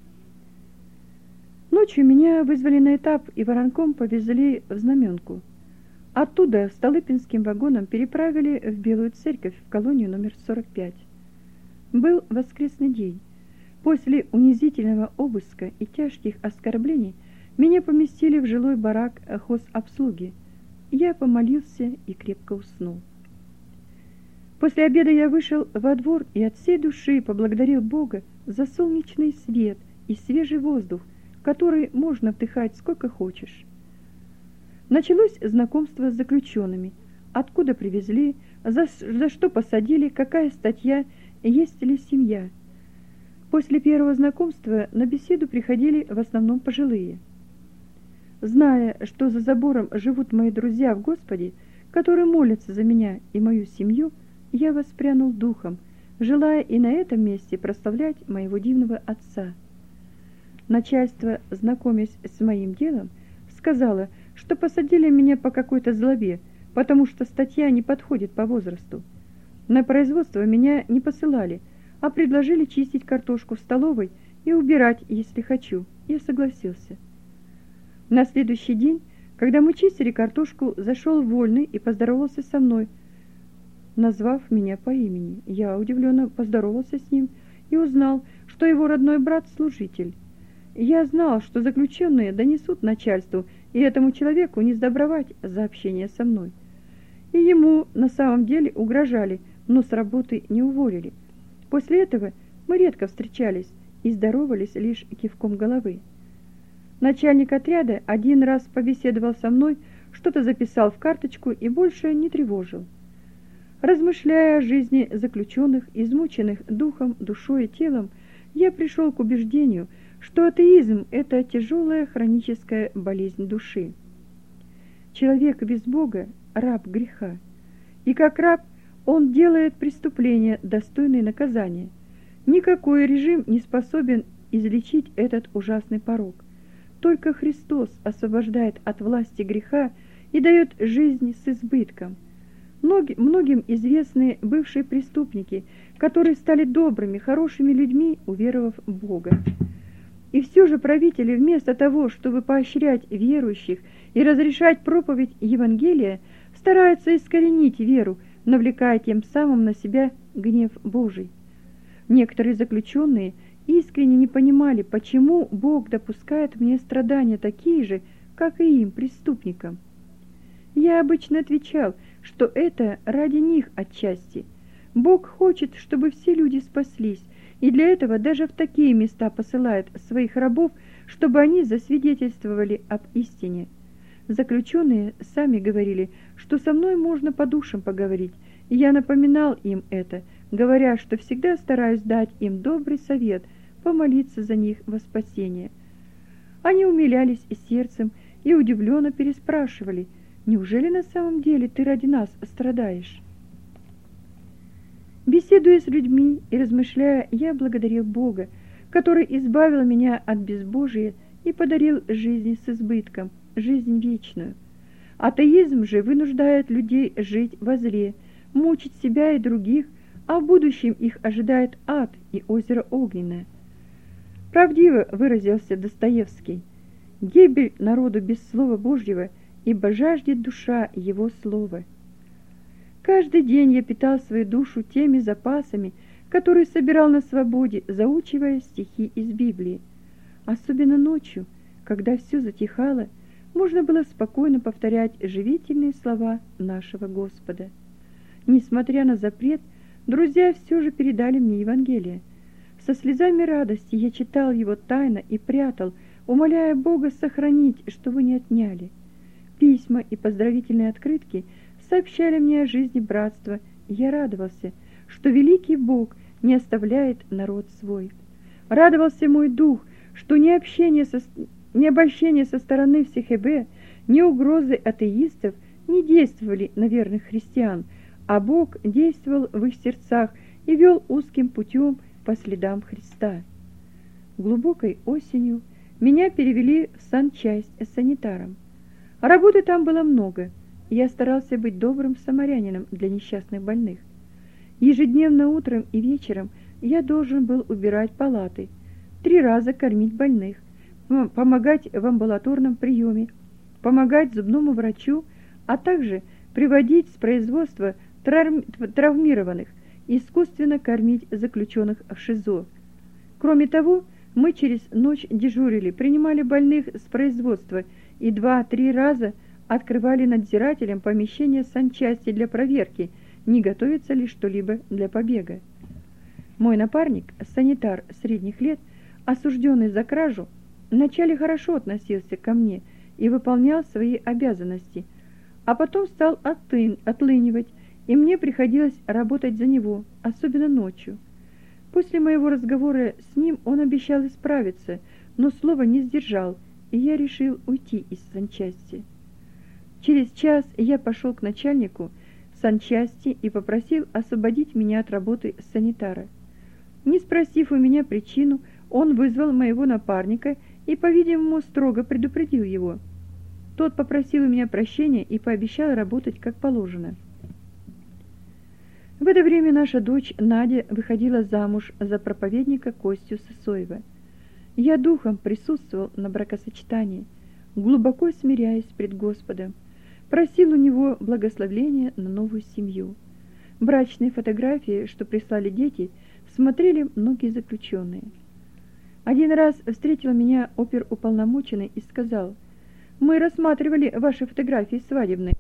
Ночью меня вызвали на этап и воронком повезли в Знаменку. Оттуда Столыпинским вагоном переправили в Белую Церковь в колонию номер сорок пять. Был воскресный день. После унизительного обыска и тяжких оскорблений меня поместили в жилой барак хозобслуги. Я помолился и крепко уснул. После обеда я вышел во двор и от всей души поблагодарил Бога за солнечный свет и свежий воздух, который можно вдыхать сколько хочешь. Началось знакомство с заключенными, откуда привезли, за, за что посадили, какая статья, есть ли семья. После первого знакомства на беседу приходили в основном пожилые. Зная, что за забором живут мои друзья в Господе, которые молятся за меня и мою семью, я воспрянул духом, желая и на этом месте прославлять моего дивного отца. Начальство, знакомясь с моим делом, сказала, что посадили меня по какой-то злобе, потому что статья не подходит по возрасту. На производство меня не посылали, а предложили чистить картошку в столовой и убирать, если хочу. Я согласился. На следующий день, когда мы чистили картошку, зашел Вольный и поздоровался со мной, назвав меня по имени. Я удивленно поздоровался с ним и узнал, что его родной брат служитель. Я знал, что заключенные донесут начальству, и этому человеку не сдобровать за общение со мной. И ему на самом деле угрожали, но с работы не уволили. После этого мы редко встречались и здоровались лишь кивком головы. Начальник отряда один раз побеседовал со мной, что-то записал в карточку и больше не тревожил. Размышляя о жизни заключенных, измученных духом, душой и телом, я пришел к убеждению, что атеизм – это тяжелая хроническая болезнь души. Человек без Бога – раб греха, и как раб он делает преступления, достойные наказания. Никакой режим не способен излечить этот ужасный порок. Только Христос освобождает от власти греха и дает жизнь с избытком. Многим известны бывшие преступники, которые стали добрыми, хорошими людьми, уверовав в Бога. И все же правители, вместо того, чтобы поощрять верующих и разрешать проповедь Евангелия, стараются искоренить веру, навлекая тем самым на себя гнев Божий. Некоторые заключенные искренне не понимали, почему Бог допускает мне страдания такие же, как и им, преступникам. Я обычно отвечал, что это ради них отчасти. Бог хочет, чтобы все люди спаслись, и для этого даже в такие места посылает своих рабов, чтобы они засвидетельствовали об истине. Заключенные сами говорили, что со мной можно по душам поговорить, и я напоминал им это, говоря, что всегда стараюсь дать им добрый совет, помолиться за них во спасение. Они умилялись и сердцем, и удивленно переспрашивали: «Неужели на самом деле ты ради нас страдаешь?» Беседуя с людьми и размышляя, я благодарил Бога, который избавил меня от безбожия и подарил жизнь с избытком, жизнь вечную. Атеизм же вынуждает людей жить во зле, мучить себя и других, а в будущем их ожидает ад и озеро огненное. Правдиво выразился Достоевский: «Гибель народу без Слова Божьего, ибо жаждет душа Его Слова». Каждый день я питал свою душу теми запасами, которые собирал на свободе, заучивая стихи из Библии. Особенно ночью, когда все затихало, можно было спокойно повторять живительные слова нашего Господа. Несмотря на запрет, друзья все же передали мне Евангелие. Со слезами радости я читал его тайно и прятал, умоляя Бога сохранить, чтобы не отняли. Письма и поздравительные открытки сообщали мне о жизни братства, и я радовался, что великий Бог не оставляет народ свой. Радовался мой дух, что ни общение со, ни обольщение со стороны всех эбе, ни угрозы атеистов не действовали на верных христиан, а Бог действовал в их сердцах и вел узким путем по следам Христа. Глубокой осенью меня перевели в санчасть с санитаром. Работы там было много, и я старался быть добрым самарянином для несчастных больных. Ежедневно утром и вечером я должен был убирать палаты, три раза кормить больных, помогать в амбулаторном приеме, помогать зубному врачу, а также приводить с производства травмированных, искусственно кормить заключенных в ШИЗО. Кроме того, мы через ночь дежурили, принимали больных с производства и два-три раза открывали надзирателям помещение санчасти для проверки, не готовится ли что-либо для побега. Мой напарник, санитар средних лет, осужденный за кражу, вначале хорошо относился ко мне и выполнял свои обязанности, а потом стал отлын, отлынивать, и мне приходилось работать за него, особенно ночью. После моего разговора с ним он обещал исправиться, но слова не сдержал, и я решил уйти из санчасти. Через час я пошел к начальнику санчасти и попросил освободить меня от работы санитара. Не спросив у меня причину, он вызвал моего напарника и, по-видимому, строго предупредил его. Тот попросил у меня прощения и пообещал работать как положено. В это время наша дочь Надя выходила замуж за проповедника Костю Сысоева. Я духом присутствовал на бракосочетании, глубоко смиряясь пред Господом, просил у него благословения на новую семью. Брачные фотографии, что прислали дети, смотрели многие заключенные. Один раз встретил меня оперуполномоченный и сказал: «Мы рассматривали ваши фотографии свадебные».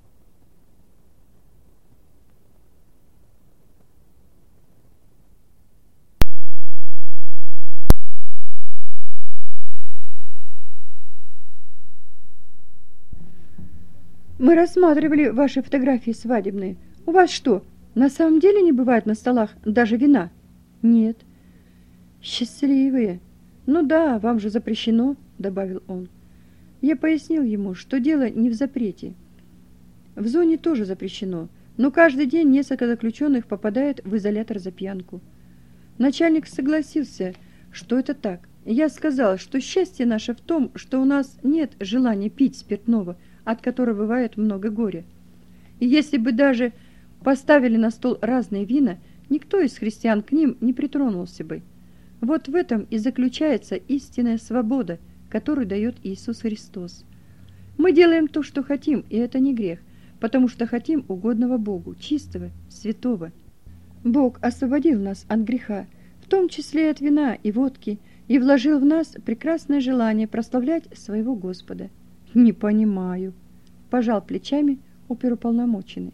Мы рассматривали ваши фотографии свадебные. У вас что, на самом деле не бывает на столах даже вина? Нет. Счастливые. Ну да, вам же запрещено, добавил он. Я пояснил ему, что дело не в запрете. В зоне тоже запрещено, но каждый день несколько заключенных попадает в изолятор за пьянку. Начальник согласился, что это так. Я сказал, что счастье наше в том, что у нас нет желания пить спиртного, от которого бывает много горя. И если бы даже поставили на стол разные вина, никто из христиан к ним не притронулся бы. Вот в этом и заключается истинная свобода, которую дает Иисус Христос. Мы делаем то, что хотим, и это не грех, потому что хотим угодного Богу, чистого, святого. Бог освободил нас от греха, в том числе и от вина и водки, и вложил в нас прекрасное желание прославлять своего Господа. Не понимаю, пожал плечами оперуполномоченный.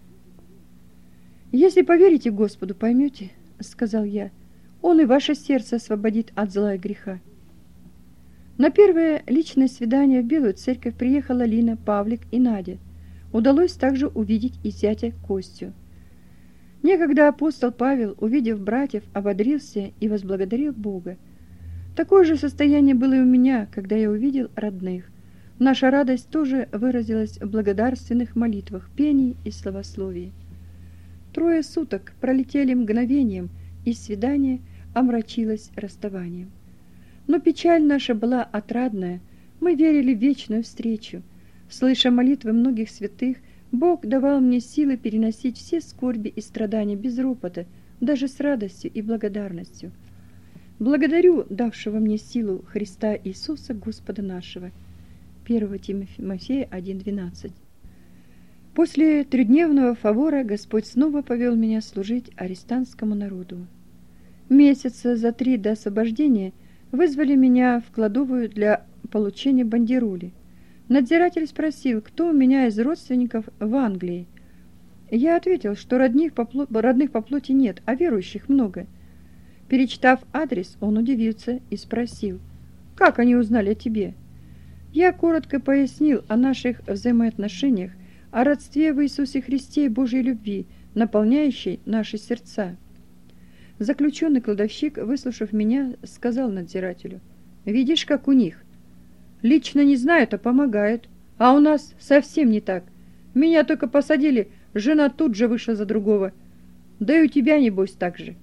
Если поверите Господу, поймете, сказал я. Он и ваше сердце освободит от зла и греха. На первое личное свидание в Белую Церковь приехала Лина, Павлик и Надя. Удалось также увидеть и зятя Костю. Некогда апостол Павел, увидев братьев, ободрился и возблагодарил Бога. Такое же состояние было и у меня, когда я увидел родных. Наша радость тоже выразилась в благодарственных молитвах, пении и славословии. Трое суток пролетели мгновением, и свидание омрачилось расставанием. Но печаль наша была отрадная, мы верили в вечную встречу. Слыша молитвы многих святых, Бог давал мне силы переносить все скорби и страдания без ропота, даже с радостью и благодарностью. Благодарю давшего мне силу Христа Иисуса Господа нашего. первое Тимофея один двенадцать. После трехдневного фавора Господь снова повел меня служить арестантскому народу. Месяца за три до освобождения вызвали меня в кладовую для получения бандероли. Надзиратель спросил, кто у меня из родственников в Англии. Я ответил, что родных по, пло... родных по плоти нет, а верующих много. Перечитав адрес, он удивился и спросил, как они узнали о тебе? Я коротко пояснил о наших взаимоотношениях, о родстве в Иисусе Христе и Божьей любви, наполняющей наши сердца. Заключенный кладовщик, выслушав меня, сказал надзирателю: «Видишь, как у них? Лично не знают, а помогают. А у нас совсем не так. Меня только посадили, жена тут же вышла за другого. Да и у тебя, небось, так же».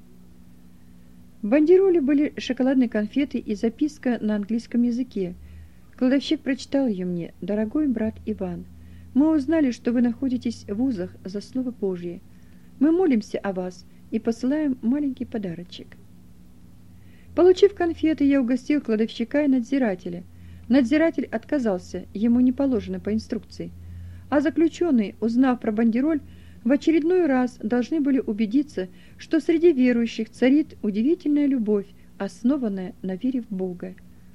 В бандероле были шоколадные конфеты и записка на английском языке. Кладовщик прочитал ее мне: «Дорогой брат Иван, мы узнали, что вы находитесь в узах за Слово Божье. Мы молимся о вас и посылаем маленький подарочек». Получив конфеты, я угостил кладовщика и надзирателя. Надзиратель отказался, ему не положено по инструкции. А заключенные, узнав про бандероль, в очередной раз должны были убедиться, что среди верующих царит удивительная любовь, основанная на вере в Бога.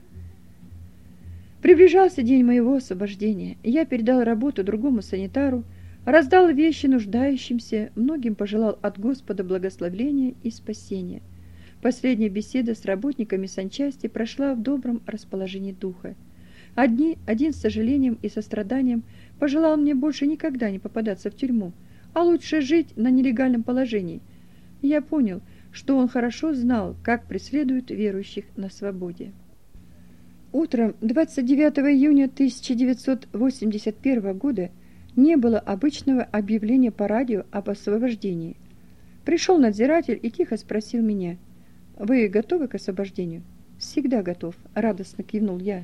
Приближался день моего освобождения. Я передал работу другому санитару, раздал вещи нуждающимся, многим пожелал от Господа благословения и спасения. Последняя беседа с работниками санчасти прошла в добром расположении духа. Одни, один с сожалением и состраданием пожелал мне больше никогда не попадаться в тюрьму, а лучше жить на нелегальном положении. Я понял, что он хорошо знал, как преследуют верующих на свободе. Утром двадцать девятого июня тысяча девятьсот восемьдесят первого года не было обычного объявления по радио об освобождении. Пришел надзиратель и тихо спросил меня: «Вы готовы к освобождению?» «Всегда готов», — радостно кивнул я.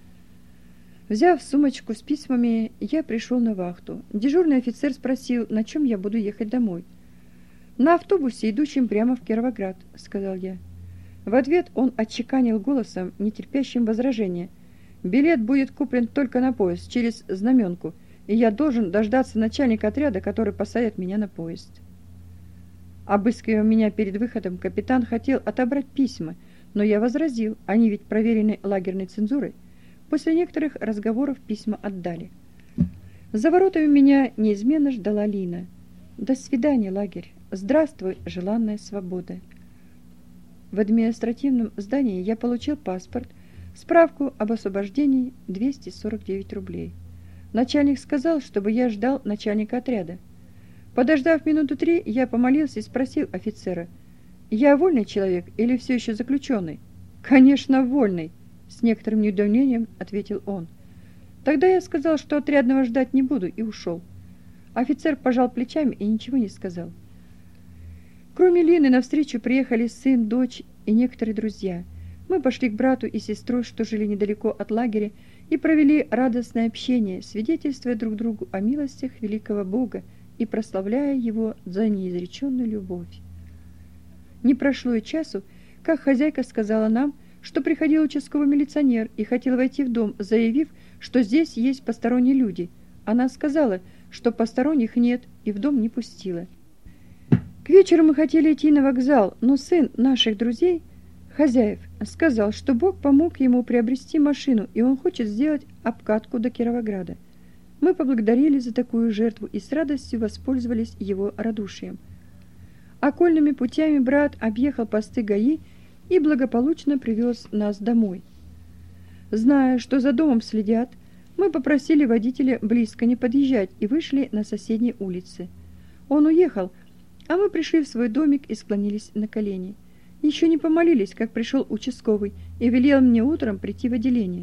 Взяв сумочку с письмами, я пришел на вахту. Дежурный офицер спросил, на чем я буду ехать домой. «На автобусе, идущем прямо в Кировоград», — сказал я. В ответ он отчеканил голосом, нетерпящим возражения: «Билет будет куплен только на поезд, через знаменку, и я должен дождаться начальника отряда, который посадит меня на поезд». Обыскивая меня перед выходом, капитан хотел отобрать письма, но я возразил, они ведь проверены лагерной цензурой. После некоторых разговоров письма отдали. За воротами меня неизменно ждала Лина. «До свидания, лагерь! Здравствуй, желанная свобода!» В административном здании я получил паспорт, справку об освобождении, двести сорок девять рублей. Начальник сказал, чтобы я ждал начальника отряда. Подождав минуту три, я помолился и спросил офицера: «Я вольный человек или все еще заключенный?» «Конечно, вольный», — с некоторым недоумением ответил он. Тогда я сказал, что отрядного ждать не буду, и ушел. Офицер пожал плечами и ничего не сказал. Кроме Лины, навстречу приехали сын, дочь и некоторые друзья. Мы пошли к брату и сестре, что жили недалеко от лагеря, и провели радостное общение, свидетельствуя друг другу о милостях великого Бога и прославляя Его за неизреченную любовь. Не прошло и часу, как хозяйка сказала нам, что приходил участковый милиционер и хотел войти в дом, заявив, что здесь есть посторонние люди. Она сказала, что посторонних нет, и в дом не пустила. К вечеру мы хотели идти на вокзал, но сын наших друзей, хозяев, сказал, что Бог помог ему приобрести машину, и он хочет сделать обкатку до Кировограда. Мы поблагодарили за такую жертву и с радостью воспользовались его радушием. Окольными путями брат объехал посты ГАИ и благополучно привез нас домой. Зная, что за домом следят, мы попросили водителя близко не подъезжать и вышли на соседней улице. Он уехал, а мы пришли в свой домик и склонились на колени. Еще не помолились, как пришел участковый и велел мне утром прийти в отделение.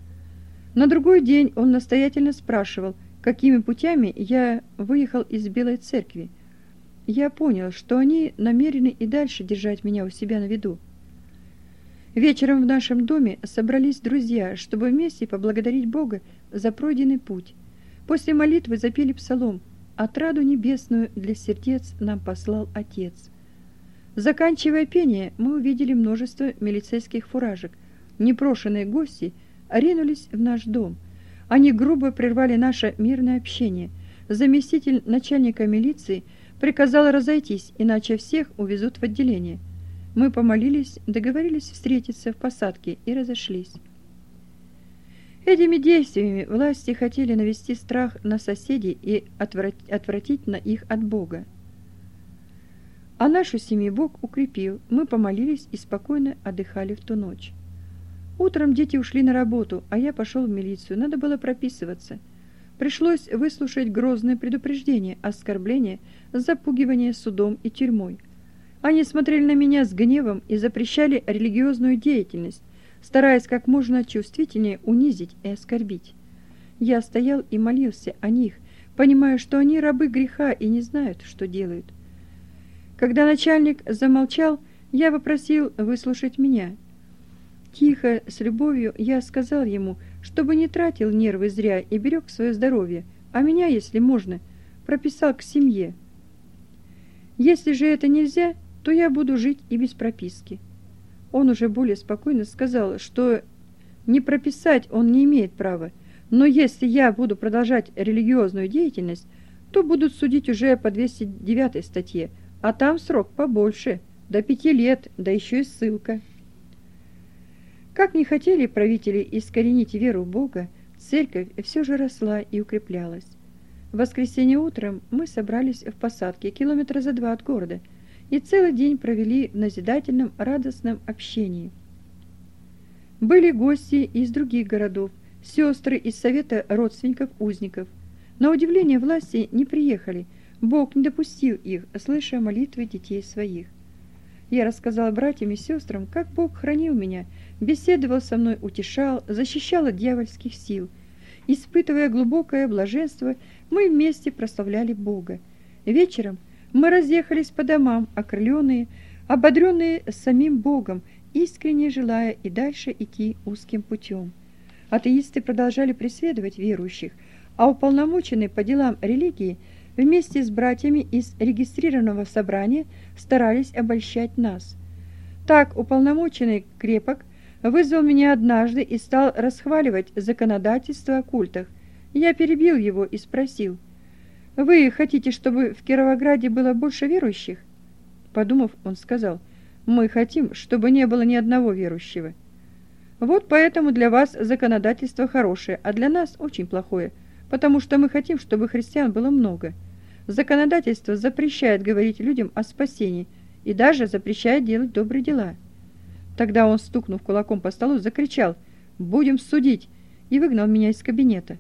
На другой день он настоятельно спрашивал, какими путями я выехал из Белой Церкви. Я понял, что они намерены и дальше держать меня у себя на виду. Вечером в нашем доме собрались друзья, чтобы вместе поблагодарить Бога за пройденный путь. После молитвы запели псалом: «Отраду небесную для сердец нам послал Отец». Заканчивая пение, мы увидели множество милицейских фуражек. Непрошенные гости ринулись в наш дом. Они грубо прервали наше мирное общение. Заместитель начальника милиции приказал разойтись, иначе всех увезут в отделение. Мы помолились, договорились встретиться в посадке и разошлись. Этими действиями власти хотели навести страх на соседей и отвратить на их от Бога. А нашу семью Бог укрепил, мы помолились и спокойно отдыхали в ту ночь. Утром дети ушли на работу, а я пошел в милицию, надо было прописываться. Пришлось выслушать грозное предупреждение, оскорбление, запугивание судом и тюрьмой. Они смотрели на меня с гневом и запрещали религиозную деятельность, стараясь как можно чувствительнее унизить и оскорбить. Я стоял и молился о них, понимая, что они рабы греха и не знают, что делают. Когда начальник замолчал, я попросил выслушать меня. Тихо, с любовью, я сказал ему, чтобы не тратил нервы зря и берег свое здоровье, а меня, если можно, прописал к семье. Если же это нельзя, то я буду жить и без прописки. Он уже более спокойно сказал, что не прописать он не имеет права, но если я буду продолжать религиозную деятельность, то будут судить уже по двести девятой статье, а там срок побольше, до пяти лет, да еще и ссылка. Как не хотели правители искоренить веру в Бога, церковь все же росла и укреплялась. В воскресенье утром мы собрались в посадке километра за два от города и целый день провели в назидательном радостном общении. Были гости из других городов, сестры из совета родственников узников. На удивление власти не приехали, Бог не допустил их, слыша молитвы детей своих. Я рассказала братьям и сестрам, как Бог хранил меня, беседовал со мной, утешал, защищал от дьявольских сил. Испытывая глубокое блаженство, мы вместе прославляли Бога. Вечером мы разъехались по домам, окрыленные, ободренные самим Богом, искренне желая и дальше идти узким путем. Атеисты продолжали преследовать верующих, а уполномоченные по делам религии вместе с братьями из регистрированного собрания старались обольщать нас. Так уполномоченный крепок вызвал меня однажды и стал расхваливать законодательство о культах. Я перебил его и спросил: «Вы хотите, чтобы в Кировограде было больше верующих?» Подумав, он сказал: «Мы хотим, чтобы не было ни одного верующего». Вот поэтому для вас законодательство хорошее, а для нас очень плохое, потому что мы хотим, чтобы христиан было много. Законодательство запрещает говорить людям о спасении и даже запрещает делать добрые дела. Тогда он, стукнув кулаком по столу, закричал: «Будем судить!» и выгнал меня из кабинета.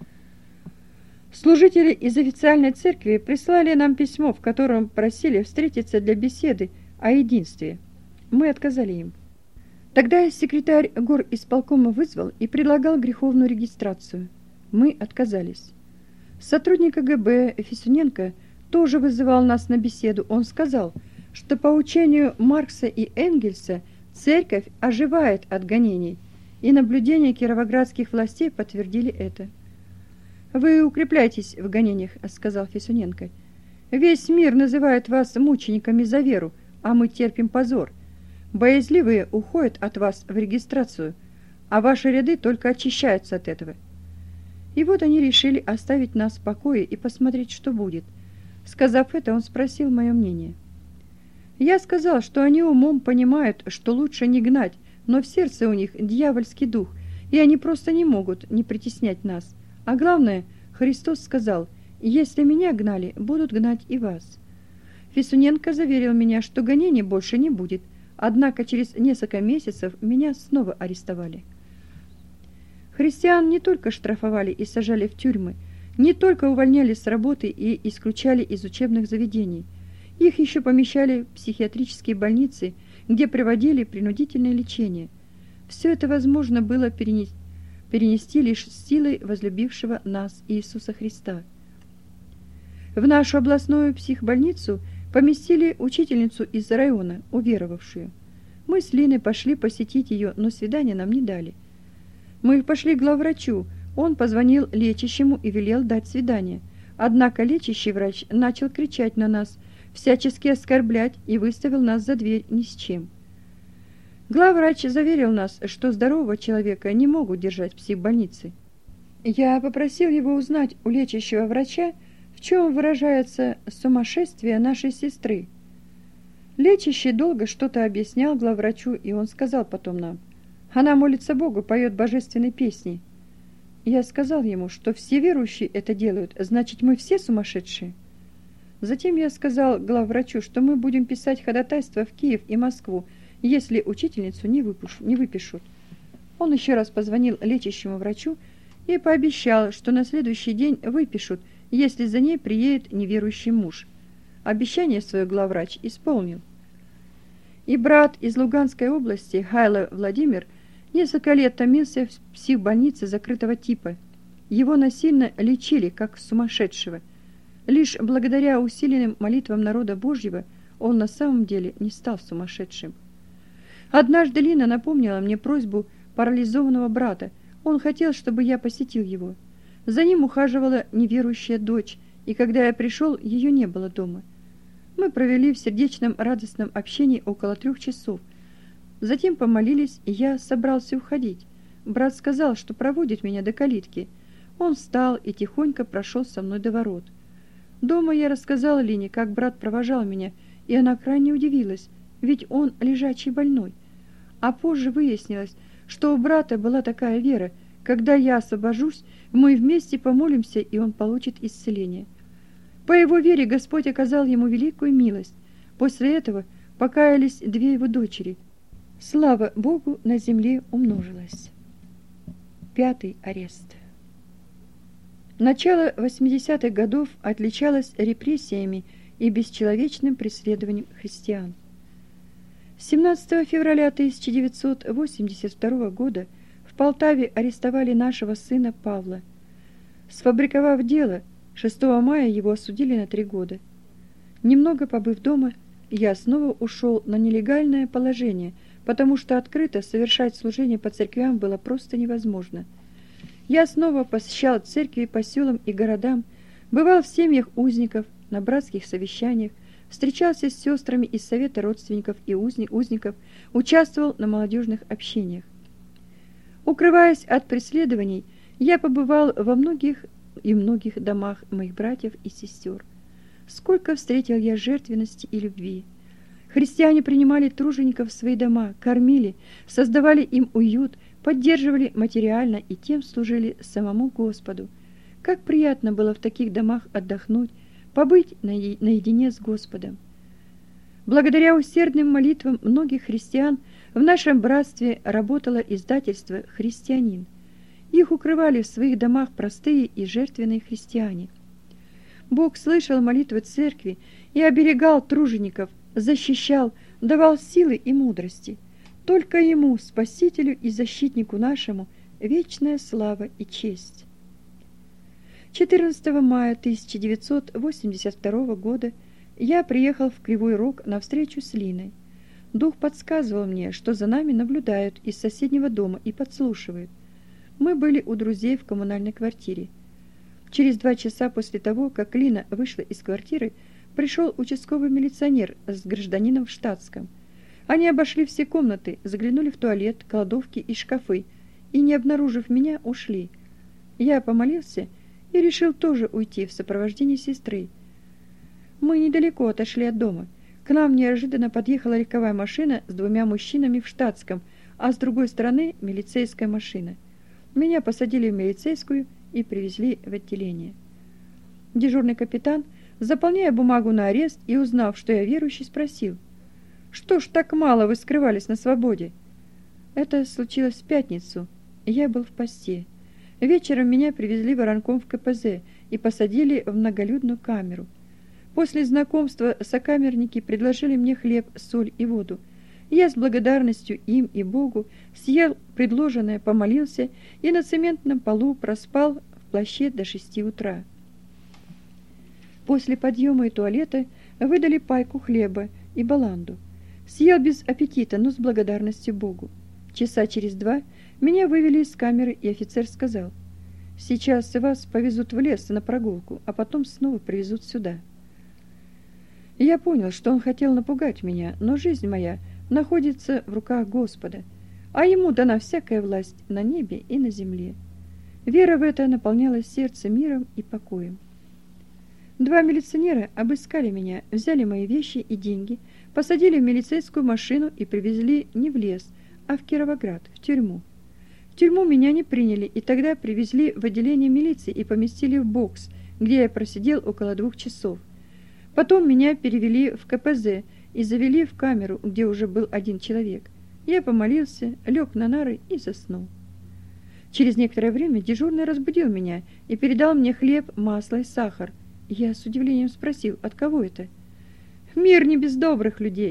Служители из официальной церкви прислали нам письмо, в котором просили встретиться для беседы о единстве. Мы отказали им. Тогда секретарь горисполкома вызвал и предлагал греховную регистрацию. Мы отказались. Сотрудник КГБ Фисуненко тоже вызывал нас на беседу. Он сказал, что по учению Маркса и Энгельса церковь оживает от гонений, и наблюдения кировоградских властей подтвердили это. «Вы укрепляйтесь в гонениях», — сказал Фисуненко. «Весь мир называет вас мучениками за веру, а мы терпим позор. Боязливые уходят от вас в регистрацию, а ваши ряды только очищаются от этого». И вот они решили оставить нас в покое и посмотреть, что будет. Сказав это, он спросил мое мнение. Я сказал, что они умом понимают, что лучше не гнать, но в сердце у них дьявольский дух, и они просто не могут не притеснять нас. А главное, Христос сказал: «Если меня гнали, будут гнать и вас». Фисуненко заверил меня, что гонений больше не будет, однако через несколько месяцев меня снова арестовали. Христиан не только штрафовали и сажали в тюрьмы, не только увольняли с работы и исключали из учебных заведений. Их еще помещали в психиатрические больницы, где проводили принудительное лечение. Все это возможно было перенести, перенести лишь с силой возлюбившего нас Иисуса Христа. В нашу областную психбольницу поместили учительницу из района, уверовавшую. Мы с Линой пошли посетить ее, но свидания нам не дали. Мы пошли к главврачу, он позвонил лечащему и велел дать свидание. Однако лечащий врач начал кричать на нас, всячески оскорблять и выставил нас за дверь ни с чем. Главврач заверил нас, что здорового человека не могут держать в психбольнице. Я попросил его узнать у лечащего врача, в чем выражается сумасшествие нашей сестры. Лечащий долго что-то объяснял главврачу, и он сказал потом нам: «Она молится Богу, поет божественные песни». Я сказал ему, что все верующие это делают, значит, мы все сумасшедшие. Затем я сказал главврачу, что мы будем писать ходатайство в Киев и Москву, если учительницу не, выпуш... не выпишут. Он еще раз позвонил лечащему врачу и пообещал, что на следующий день выпишут, если за ней приедет неверующий муж. Обещание свое главврач исполнил. И брат из Луганской области, Хайло Владимир, несколько лет томился в психбольнице закрытого типа. Его насильно лечили, как сумасшедшего. Лишь благодаря усиленным молитвам народа Божьего он на самом деле не стал сумасшедшим. Однажды Лина напомнила мне просьбу парализованного брата. Он хотел, чтобы я посетил его. За ним ухаживала неверующая дочь, и когда я пришел, ее не было дома. Мы провели в сердечном радостном общении около трех часов. Затем помолились, и я собрался уходить. Брат сказал, что проводит меня до калитки. Он встал и тихонько прошел со мной до ворот. Дома я рассказала Лине, как брат провожал меня, и она крайне удивилась, ведь он лежачий больной. А позже выяснилось, что у брата была такая вера: когда я освобожусь, мы вместе помолимся, и он получит исцеление. По его вере Господь оказал ему великую милость. После этого покаялись две его дочери. Слава Богу, на земле умножилась. Пятый арест. Начало восьмидесятых годов отличалось репрессиями и бесчеловечным преследованием христиан. семнадцатого февраля тысяча девятьсот восемьдесят второго года в Полтаве арестовали нашего сына Павла. Сфабриковав дело, шестого мая его осудили на три года. Немного побыв дома, я снова ушел на нелегальное положение, потому что открыто совершать служение по церквям было просто невозможно. Я снова посещал церкви по селам и городам, бывал в семьях узников, на братских совещаниях, встречался с сестрами из совета родственников и узни- узников, участвовал на молодежных общениях. Укрываясь от преследований, я побывал во многих и многих домах моих братьев и сестер. Сколько встретил я жертвенности и любви! Христиане принимали тружеников в свои дома, кормили, создавали им уют, поддерживали материально и тем служили самому Господу. Как приятно было в таких домах отдохнуть, побыть наедине с Господом. Благодаря усердным молитвам многих христиан в нашем братстве работало издательство «Христианин». Их укрывали в своих домах простые и жертвенные христиане. Бог слышал молитвы церкви и оберегал тружеников, защищал, давал силы и мудрости. Только Ему, Спасителю и Защитнику нашему, вечная слава и честь. четырнадцатого мая тысяча девятьсот восемьдесят второго года я приехал в Кривой Рог на встречу с Линой. Дух подсказывал мне, что за нами наблюдают из соседнего дома и подслушивают. Мы были у друзей в коммунальной квартире. Через два часа после того, как Лина вышла из квартиры, пришел участковый милиционер с гражданином в штатском. Они обошли все комнаты, заглянули в туалет, кладовки и шкафы, и, не обнаружив меня, ушли. Я помолился и решил тоже уйти в сопровождении сестры. Мы недалеко отошли от дома. К нам неожиданно подъехала легковая машина с двумя мужчинами в штатском, а с другой стороны милицейская машина. Меня посадили в милицейскую и привезли в отделение. Дежурный капитан, заполняя бумагу на арест и узнав, что я верующий, спросил: «Что ж так мало вы скрывались на свободе?» Это случилось в пятницу, и я был в посте. Вечером меня привезли воронком в ка пэ зэ и посадили в многолюдную камеру. После знакомства сокамерники предложили мне хлеб, соль и воду. Я с благодарностью им и Богу съел предложенное, помолился и на цементном полу проспал в плаще до шести утра. После подъема и туалета выдали пайку хлеба и баланду. Съел без аппетита, но с благодарностью Богу. Часа через два меня вывели из камеры, и офицер сказал: «Сейчас вас повезут в лес на прогулку, а потом снова привезут сюда». Я понял, что он хотел напугать меня, но жизнь моя находится в руках Господа, а Ему дана всякая власть на небе и на земле. Вера в это наполняла сердце миром и покоем. Два милиционера обыскали меня, взяли мои вещи и деньги, посадили в милицейскую машину и привезли не в лес, а в Кировоград, в тюрьму. В тюрьму меня не приняли, и тогда привезли в отделение милиции и поместили в бокс, где я просидел около двух часов. Потом меня перевели в ка пэ зэ и завели в камеру, где уже был один человек. Я помолился, лег на нары и заснул. Через некоторое время дежурный разбудил меня и передал мне хлеб, масло и сахар. Я с удивлением спросил: от кого это? «Мир не без добрых людей», —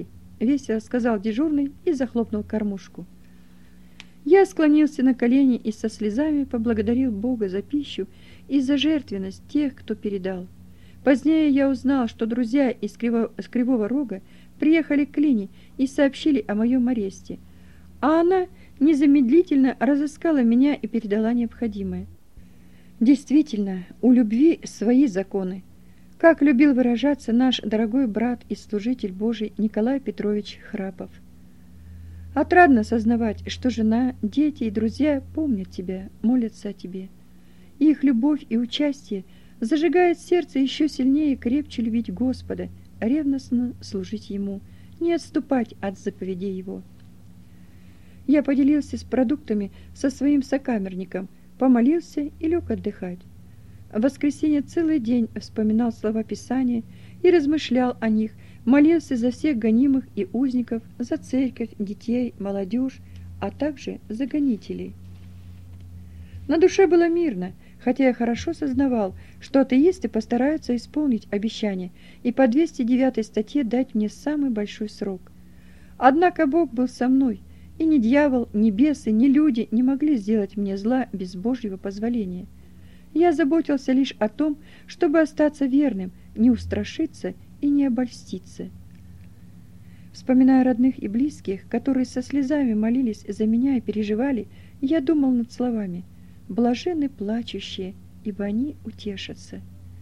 весело сказал дежурный и захлопнул кормушку. Я склонился на колени и со слезами поблагодарил Бога за пищу и за жертвенность тех, кто передал. Позднее я узнал, что друзья из Криво... с Кривого Рога приехали к Лине и сообщили о моем аресте, а она незамедлительно разыскала меня и передала необходимое. Действительно, у любви свои законы. Как любил выражаться наш дорогой брат и служитель Божий Николай Петрович Храпов. Отрадно сознавать, что жена, дети и друзья помнят тебя, молятся о тебе. Их любовь и участие зажигает сердце еще сильнее и крепче любить Господа, ревностно служить Ему, не отступать от заповедей Его. Я поделился с продуктами со своим сокамерником, помолился и лег отдыхать. В воскресенье целый день вспоминал слова Писания и размышлял о них, молился за всех гонимых и узников, за церковь, детей, молодежь, а также за гонителей. На душе было мирно, хотя я хорошо сознавал, что атеисты постараются исполнить обещание и по двести девятой статье дать мне самый большой срок. Однако Бог был со мной, и ни дьявол, ни бесы, ни люди не могли сделать мне зла без Божьего позволения. Я заботился лишь о том, чтобы остаться верным, не устрашиться и не обольститься. Вспоминая родных и близких, которые со слезами молились за меня и переживали, я думал над словами: «Блаженны плачущие, ибо они утешатся».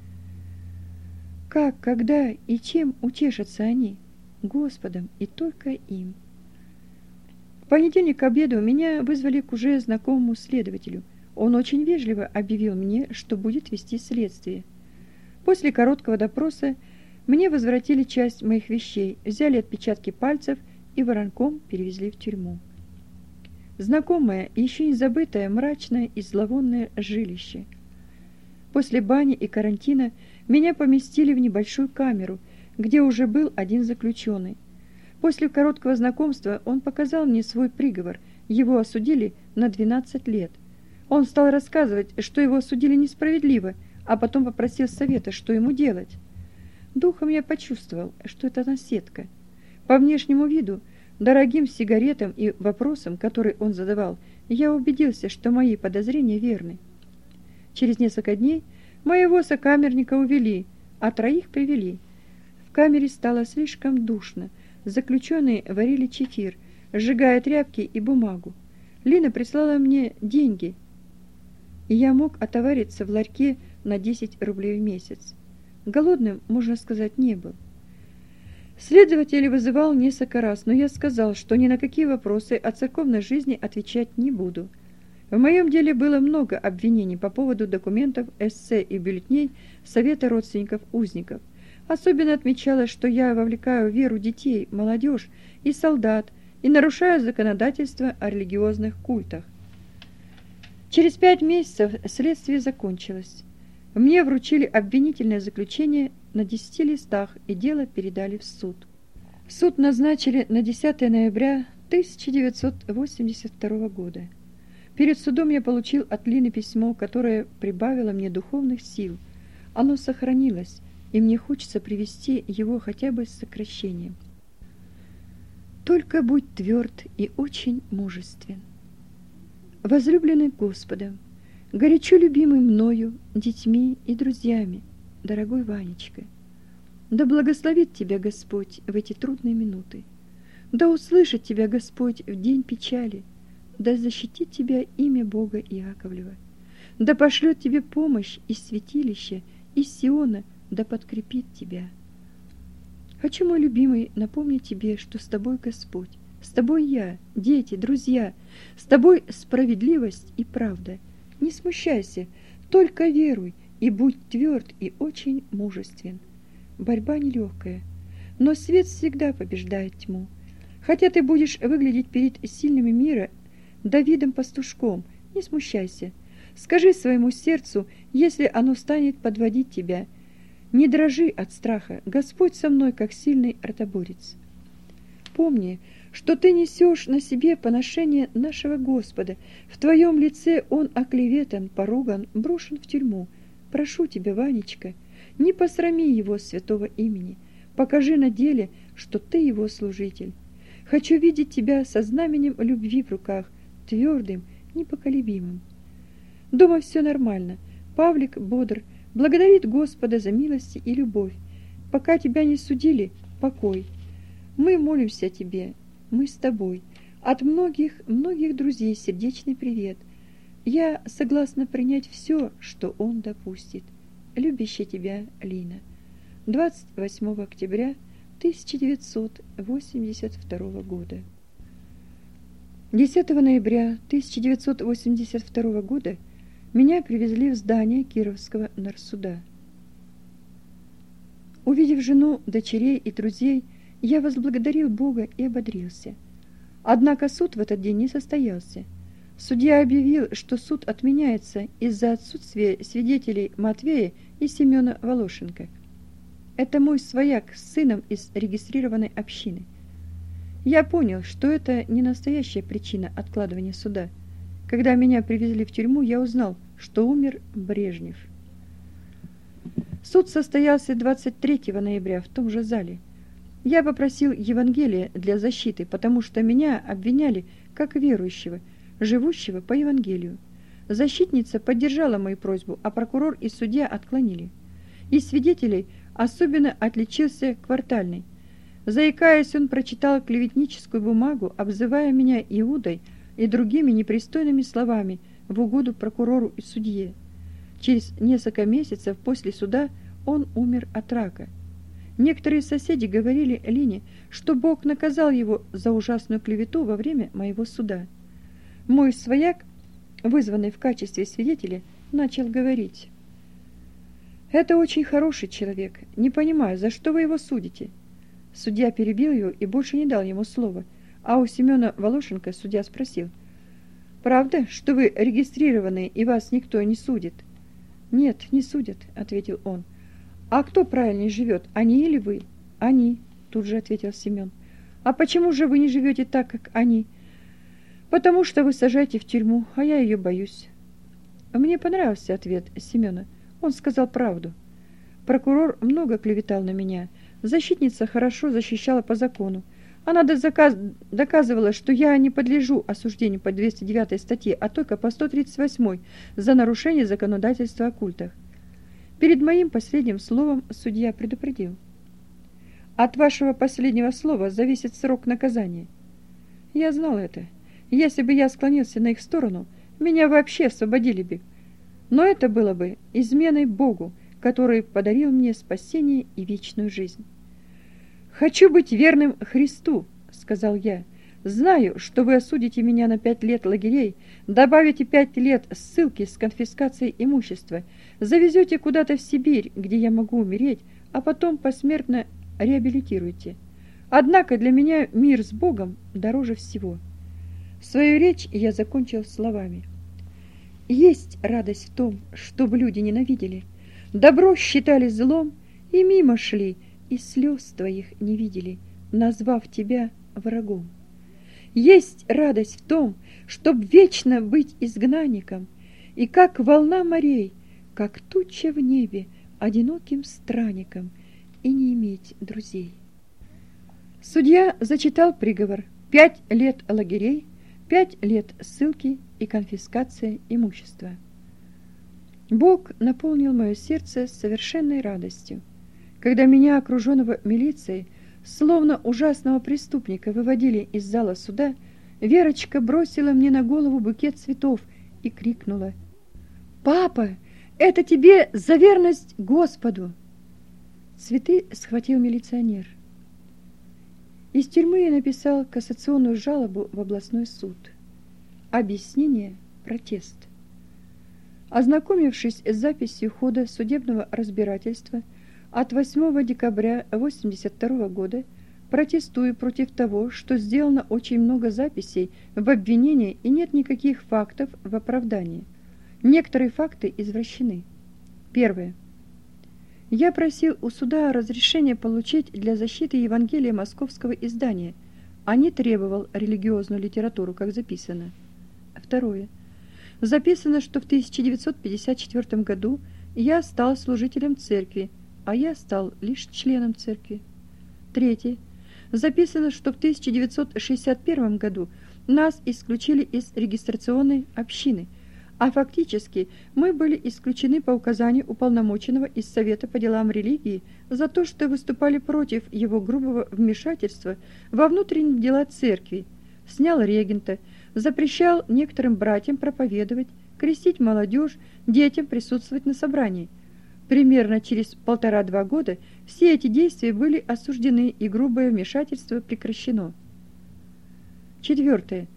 Как, когда и чем утешатся они? Господом и только им. В понедельник к обеду меня вызвали к уже знакомому следователю. Он очень вежливо объявил мне, что будет вести следствие. После короткого допроса мне возвратили часть моих вещей, взяли отпечатки пальцев и воронком перевезли в тюрьму. Знакомое и еще не забытое мрачное и зловонное жилище. После бани и карантина меня поместили в небольшую камеру, где уже был один заключенный. После короткого знакомства он показал мне свой приговор. Его осудили на двенадцать лет. Он стал рассказывать, что его осудили несправедливо, а потом попросил совета, что ему делать. Духом я почувствовал, что это наседка. По внешнему виду, дорогим сигаретам и вопросам, которые он задавал, я убедился, что мои подозрения верны. Через несколько дней моего сокамерника увели, а троих привели. В камере стало слишком душно. Заключенные варили чефир, сжигая тряпки и бумагу. Лина прислала мне деньги, и я мог отовариться в ларьке на десять рублей в месяц. Голодным, можно сказать, не был. Следователь вызывал несколько раз, но я сказал, что ни на какие вопросы о церковной жизни отвечать не буду. В моем деле было много обвинений по поводу документов, эссе и бюллетеней Совета родственников узников. Особенно отмечалось, что я вовлекаю в веру детей, молодежь и солдат и нарушаю законодательство о религиозных культах. Через пять месяцев следствие закончилось. Мне вручили обвинительное заключение на десяти листах, и дело передали в суд. Суд назначили на десятое ноября тысяча девятьсот восемьдесят второго года. Перед судом я получил от Лины письмо, которое прибавило мне духовных сил. Оно сохранилось, и мне хочется привести его хотя бы с сокращением. «Только будь тверд и очень мужествен. Возлюбленный Господом, горячо любимый мною, детьми и друзьями, дорогой Ванечка, да благословит тебя Господь в эти трудные минуты, да услышит тебя Господь в день печали, да защитит тебя имя Бога Иаковлева, да пошлет тебе помощь из святилища, из Сиона, да подкрепит тебя. Хочу, мой любимый, напомнить тебе, что с тобой Господь, с тобой я, дети, друзья, с тобой справедливость и правда. Не смущайся, только веруй и будь тверд и очень мужествен. Борьба нелегкая, но свет всегда побеждает тьму. Хотя ты будешь выглядеть перед сильными мира Давидом-пастушком, не смущайся. Скажи своему сердцу, если оно станет подводить тебя: не дрожи от страха, Господь со мной, как сильный ротоборец. Помни, что ты несешь на себе поношение нашего Господа. В твоем лице он оклеветан, поруган, брошен в тюрьму. Прошу тебя, Ванечка, не посрами его святого имени. Покажи на деле, что ты его служитель. Хочу видеть тебя со знаменем любви в руках, твердым, непоколебимым. Дома все нормально. Павлик бодр, благодарит Господа за милости и любовь. Пока тебя не судили, покой. Мы молимся о тебе, мы с тобой. От многих, многих друзей сердечный привет. Я согласна принять все, что он допустит. Любящая тебя Лина. двадцать восьмого октября тысяча девятьсот восемьдесят второго года. десятого ноября тысяча девятьсот восемьдесят второго года меня привезли в здание Кировского нарсуда. Увидев жену, дочерей и друзей, я возблагодарил Бога и ободрился. Однако суд в этот день не состоялся. Судья объявил, что суд отменяется из-за отсутствия свидетелей Матвея и Семена Волошенко. Это мой свояк с сыном из регистрированной общины. Я понял, что это не настоящая причина откладывания суда. Когда меня привезли в тюрьму, я узнал, что умер Брежнев. Суд состоялся двадцать третьего ноября в том же зале. Я попросил Евангелия для защиты, потому что меня обвиняли как верующего, живущего по Евангелию. Защитница поддержала мою просьбу, а прокурор и судья отклонили. Из свидетелей особенно отличился Квартальный. Заикаясь, он прочитал клеветническую бумагу, обзывая меня Иудой и другими непристойными словами в угоду прокурору и судье. Через несколько месяцев после суда он умер от рака. Некоторые соседи говорили Лине, что Бог наказал его за ужасную клевету во время моего суда. Мой свояк, вызванный в качестве свидетеля, начал говорить: «Это очень хороший человек. Не понимаю, за что вы его судите?» Судья перебил его и больше не дал ему слова, а у Семена Волошенко судья спросил: «Правда, что вы регистрированные и вас никто не судит?» «Нет, не судят», — ответил он. «А кто правильнее живет, они или вы?» «Они», — тут же ответил Семен. «А почему же вы не живете так, как они?» «Потому что вы сажаете в тюрьму, а я ее боюсь». Мне понравился ответ Семена. Он сказал правду. Прокурор много клеветал на меня. Защитница хорошо защищала по закону. Она дозаказ... доказывала, что я не подлежу осуждению по двести девятой статье, а только по сто тридцать восьмой за нарушение законодательства о культах. Перед моим последним словом судья предупредил: «От вашего последнего слова зависит срок наказания». Я знал это. Если бы я склонился на их сторону, меня вообще освободили бы. Но это было бы изменой Богу, который подарил мне спасение и вечную жизнь. «Хочу быть верным Христу», — сказал я. «Знаю, что вы осудите меня на пять лет лагерей, добавите пять лет ссылки с конфискацией имущества, завезете куда-то в Сибирь, где я могу умереть, а потом посмертно реабилитируете. Однако для меня мир с Богом дороже всего». Свою речь я закончил словами: «Есть радость в том, чтобы люди ненавидели, добро считали злом и мимо шли, и слез твоих не видели, назвав тебя врагом. Есть радость в том, чтоб вечно быть изгнанником, и как волна морей, как туча в небе, одиноким странником, и не иметь друзей». Судья зачитал приговор: пять лет лагерей, пять лет ссылки и конфискация имущества. Бог наполнил мое сердце совершенной радостью. Когда меня, окруженного милицией, словно ужасного преступника, выводили из зала суда, Верочка бросила мне на голову букет цветов и крикнула: «Папа, это тебе за верность Господу!» Цветы схватил милиционер. Из тюрьмы я написал кассационную жалобу в областной суд. Объяснение – протест. Ознакомившись с записью хода судебного разбирательства от восьмого декабря восемьдесят второго года, протестую против того, что сделано очень много записей в обвинении и нет никаких фактов в оправдании. Некоторые факты извращены. Первое. Я просил у суда разрешения получить для защиты Евангелия московского издания, а не требовал религиозную литературу, как записано. Второе. Записано, что в тысяча девятьсот пятьдесят четвёртом году я стал служителем церкви, а я стал лишь членом церкви. Третье. Записано, что в тысяча девятьсот шестьдесят первом году нас исключили из регистрационной общины, а фактически мы были исключены по указанию уполномоченного из Совета по делам религии за то, что выступали против его грубого вмешательства во внутренние дела церкви, снял регента, запрещал некоторым братьям проповедовать, крестить молодежь, детям присутствовать на собрании. Примерно через полтора-два года все эти действия были осуждены и грубое вмешательство прекращено. Четвертое.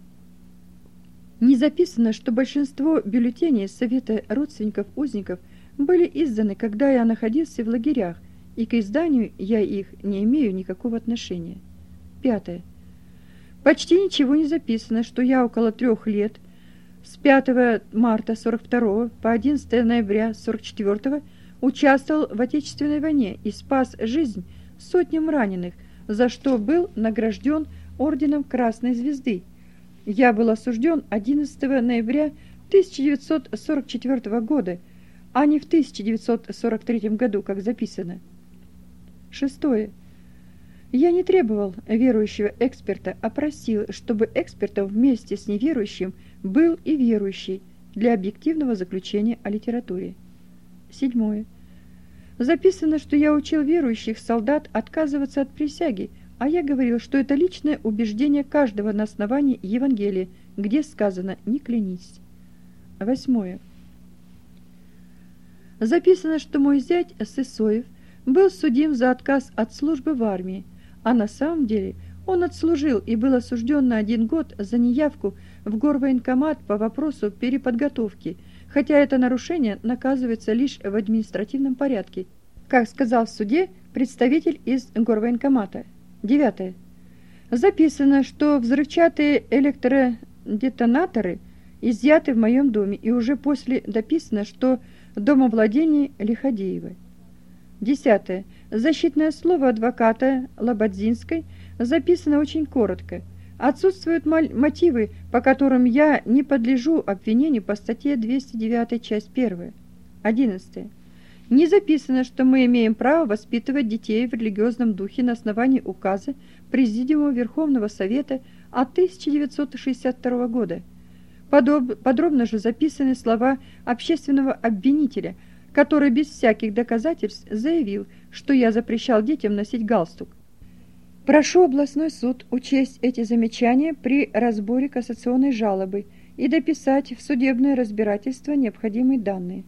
Не записано, что большинство бюллетеней Совета родственников узников были изданы, когда я находился в лагерях, и к изданию я их не имею никакого отношения. Пятое. Почти ничего не записано, что я около трех лет, с пятого марта сорок второго по одиннадцатое ноября сорок четвёртого участвовал в Отечественной войне и спас жизнь сотням раненых, за что был награжден орденом Красной Звезды. Я был осужден одиннадцатого ноября тысяча девятьсот сорок четвёртого года, а не в тысяча девятьсот сорок третьем году, как записано. Шестое. Я не требовал верующего эксперта, а просил, чтобы экспертом вместе с неверующим был и верующий для объективного заключения о литературе. Седьмое. Записано, что я учил верующих солдат отказываться от присяги, а я говорил, что это личное убеждение каждого на основании Евангелия, где сказано «не клянись». Восьмое. Записано, что мой зять Сысоев был судим за отказ от службы в армии, а на самом деле он отслужил и был осужден на один год за неявку в горвоенкомат по вопросу переподготовки, хотя это нарушение наказывается лишь в административном порядке, как сказал в суде представитель из горвоенкомата. Девятое. Записано, что взрывчатые электродетонаторы изъяты в моем доме, и уже после дописано, что домовладение Лиходеевой. Десятое. Защитное слово адвоката Лободзинской записано очень коротко. Отсутствуют мотивы, по которым я не подлежу обвинению по статье двести девять, часть первая. Одиннадцатое. Не записано, что мы имеем право воспитывать детей в религиозном духе на основании указа Президиума Верховного Совета от тысяча девятьсот шестьдесят второго года. Подоб, подробно же записаны слова общественного обвинителя, который без всяких доказательств заявил, что я запрещал детям носить галстук. Прошу областной суд учесть эти замечания при разборе кассационной жалобы и дописать в судебное разбирательство необходимые данные.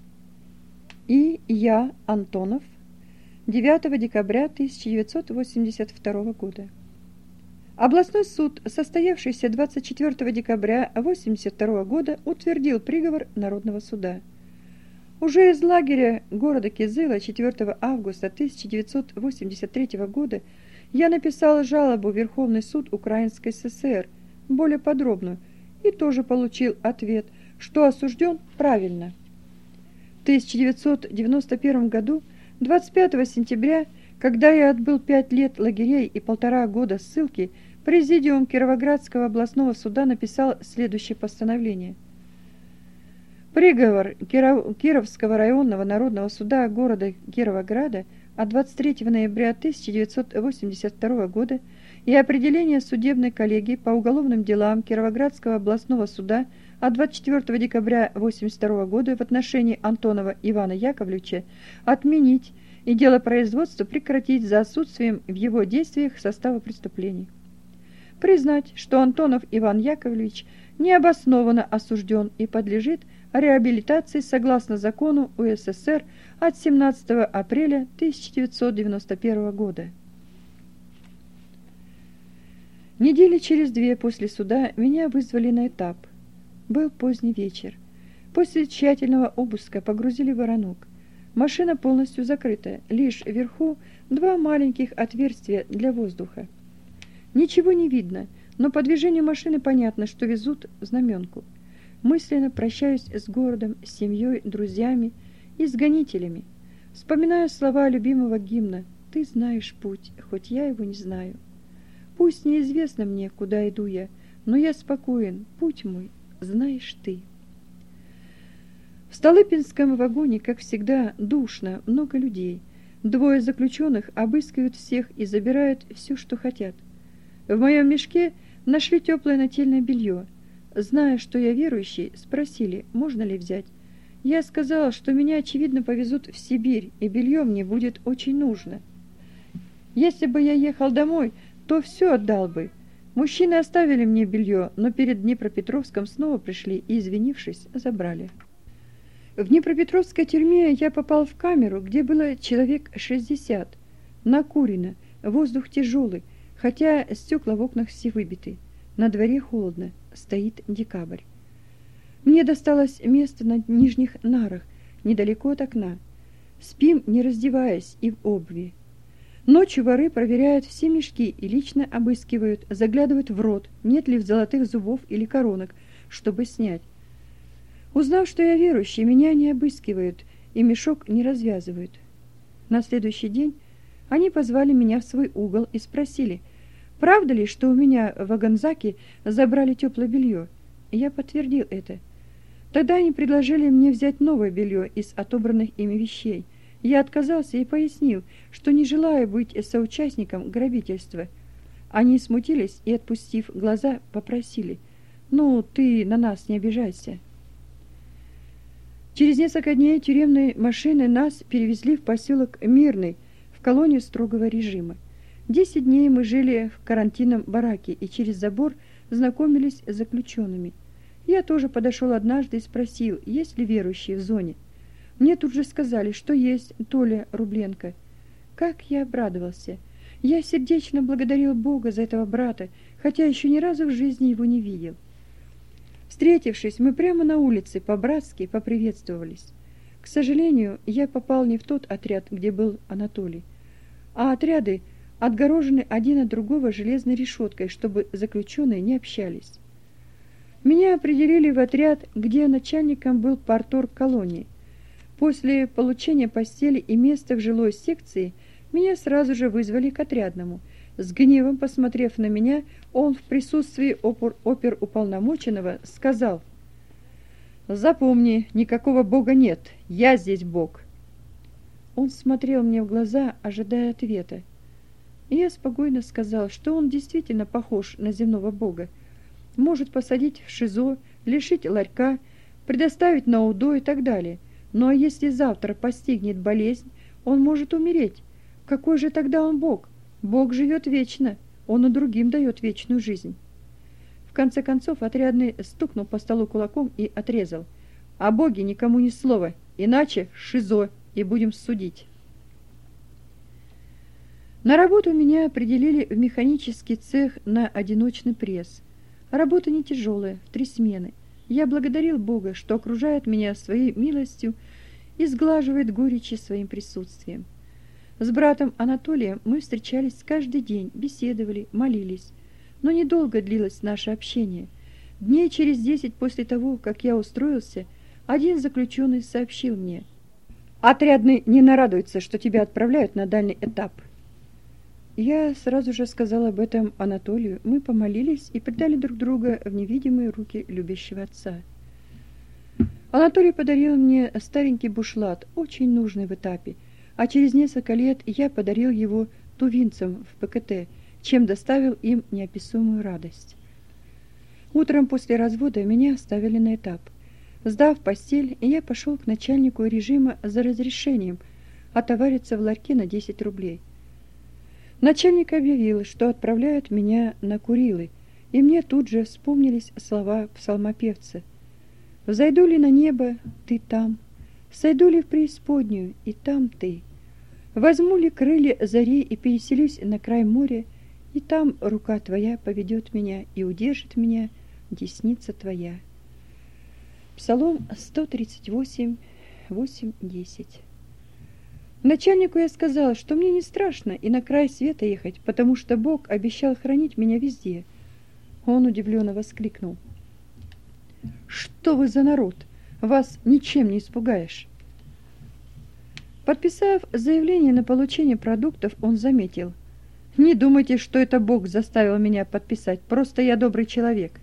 И я, Антонов, девятого декабря тысяча девятьсот восемьдесят второго года. Областной суд, состоявшийся двадцать четвёртого декабря тысяча девятьсот восемьдесят второго года, утвердил приговор Народного суда. Уже из лагеря города Кизыла четвёртого августа тысяча девятьсот восемьдесят третьего года я написал жалобу в Верховный суд Украинской ССР, более подробную, и тоже получил ответ, что осужден правильно. В тысяча девятьсот девяносто первом году, двадцать пятого сентября, когда я отбыл пять лет лагерей и полтора года ссылки, Президиум Кировоградского областного суда написал следующее постановление. Приговор Киров... Кировского районного народного суда города Кировограда от двадцать третьего ноября тысяча девятьсот восемьдесят второго года и определение судебной коллегии по уголовным делам Кировоградского областного суда от двадцать четвёртого декабря тысяча девятьсот восемьдесят второго года в отношении Антонова Ивана Яковлевича отменить и дело производства прекратить за отсутствием в его действиях состава преступлений. Признать, что Антонов Иван Яковлевич необоснованно осужден и подлежит реабилитации согласно закону УССР от семнадцатого апреля тысяча девятьсот девяносто первого года. Недели через две после суда меня вызвали на этап. Был поздний вечер. После тщательного обыска погрузили в воронок. Машина полностью закрыта, лишь вверху два маленьких отверстия для воздуха. Ничего не видно, но по движению машины понятно, что везут знаменку. Мысленно прощаюсь с городом, с семьей, друзьями и с гонителями. Вспоминаю слова любимого гимна «Ты знаешь путь, хоть я его не знаю». Пусть неизвестно мне, куда иду я, но я спокоен, путь мой знаешь ты. В Столыпинском вагоне, как всегда, душно, много людей. Двое заключенных обыскивают всех и забирают все, что хотят. В моем мешке нашли теплое нательное белье. Зная, что я верующий, спросили, можно ли взять. Я сказала, что меня, очевидно, повезут в Сибирь, и белье мне будет очень нужно. Если бы я ехал домой, то все отдал бы. Мужчины оставили мне белье, но перед Днепропетровском снова пришли и, извинившись, забрали. В Днепропетровской тюрьме я попал в камеру, где было человек шестьдесят. Накурено, воздух тяжелый, хотя стекла в окнах все выбиты. На дворе холодно, стоит декабрь. Мне досталось место на нижних нарах, недалеко от окна. Спим, не раздеваясь, и в обуви. Ночью воры проверяют все мешки и лично обыскивают, заглядывают в рот, нет ли в золотых зубов или коронок, чтобы снять. Узнав, что я верующий, меня не обыскивают и мешок не развязывают. На следующий день они позвали меня в свой угол и спросили, правда ли, что у меня в Аганзаке забрали теплое белье. Я подтвердил это. Тогда они предложили мне взять новое белье из отобранных ими вещей. Я отказался и пояснил, что не желаю быть соучастником грабительства. Они смутились и, отпустив глаза, попросили, «Ну, ты на нас не обижайся». Через несколько дней тюремной машины нас перевезли в поселок Мирный, в колонию строгого режима. Десять дней мы жили в карантинном бараке и через забор знакомились с заключенными. Я тоже подошел однажды и спросил, есть ли верующие в зоне. Мне тут же сказали, что есть Толя Рубленко. Как я обрадовался! Я сердечно благодарил Бога за этого брата, хотя еще ни разу в жизни его не видел. Встретившись, мы прямо на улице по-братски поприветствовались. К сожалению, я попал не в тот отряд, где был Анатолий, а отряды отгорожены один от другого железной решеткой, чтобы заключенные не общались. Меня определили в отряд, где начальником был парторг колонии. После получения постели и места в жилой секции меня сразу же вызвали к отрядному. С гневом посмотрев на меня, он в присутствии опер- оперуполномоченного сказал: «Запомни, никакого Бога нет, я здесь Бог». Он смотрел мне в глаза, ожидая ответа. И я спокойно сказал, что он действительно похож на земного Бога. Может посадить в ШИЗО, лишить ларька, предоставить на УДО и так далее. Но если завтра постигнет болезнь, он может умереть. Какой же тогда он Бог? Бог живет вечно, он и другим дает вечную жизнь. В конце концов отрядный стукнул по столу кулаком и отрезал: «О Боге никому ни слова, иначе ШИЗО и будем судить». На работу меня определили в механический цех на одиночный пресс. Работа не тяжелая, в три смены. Я благодарил Бога, что окружает меня своей милостью и сглаживает горечи своим присутствием. С братом Анатолием мы встречались каждый день, беседовали, молились. Но недолго длилось наше общение. Дней через десять после того, как я устроился, один заключенный сообщил мне: «Отрядный не нарадуется, что тебя отправляют на дальний этап». Я сразу же сказал об этом Анатолию, мы помолились и предали друг друга в невидимые руки любящего отца. Анатолий подарил мне старенький бушлат, очень нужный в этапе, а через несколько лет я подарил его тувинцам в ПКТ, чем доставил им неописуемую радость. Утром после развода меня оставили на этап. Сдав постель, я пошел к начальнику режима за разрешением отовариться в ларьке на десять рублей. Начальник объявил, что отправляют меня на Курилы, и мне тут же вспомнились слова псалмопевца: «Взойду ли на небо, ты там, сойду ли в преисподнюю, и там ты. Возьму ли крылья зари и переселюсь на край моря, и там рука твоя поведет меня и удержит меня десница твоя». Псалом сто тридцать восемь, восемь десять. Начальнику я сказал, что мне не страшно и на край света ехать, потому что Бог обещал хранить меня везде. Он удивленно воскликнул: «Что вы за народ? Вас ничем не испугаешь». Подписав заявление на получение продуктов, он заметил: «Не думайте, что это Бог заставил меня подписать, просто я добрый человек».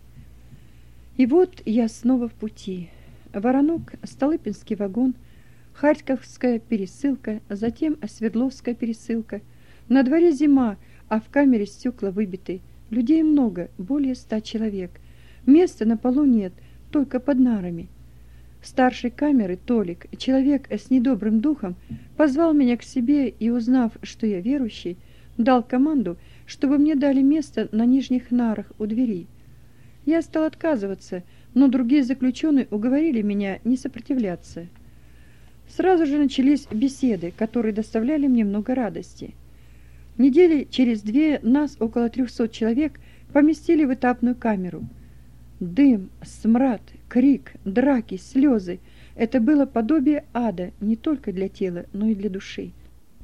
И вот я снова в пути. Воронок, Столыпинский вагон, Харьковская пересылка, затем Свердловская пересылка. На дворе зима, а в камере стекла выбиты. Людей много, более ста человек. Места на полу нет, только под нарами. Старший камеры, Толик, человек с недобрым духом, позвал меня к себе и, узнав, что я верующий, дал команду, чтобы мне дали место на нижних нарах у двери. Я стал отказываться, но другие заключенные уговорили меня не сопротивляться. Сразу же начались беседы, которые доставляли мне много радости. Недели через две нас, около трехсот человек, поместили в этапную камеру. Дым, смрад, крик, драки, слезы – это было подобие ада не только для тела, но и для души.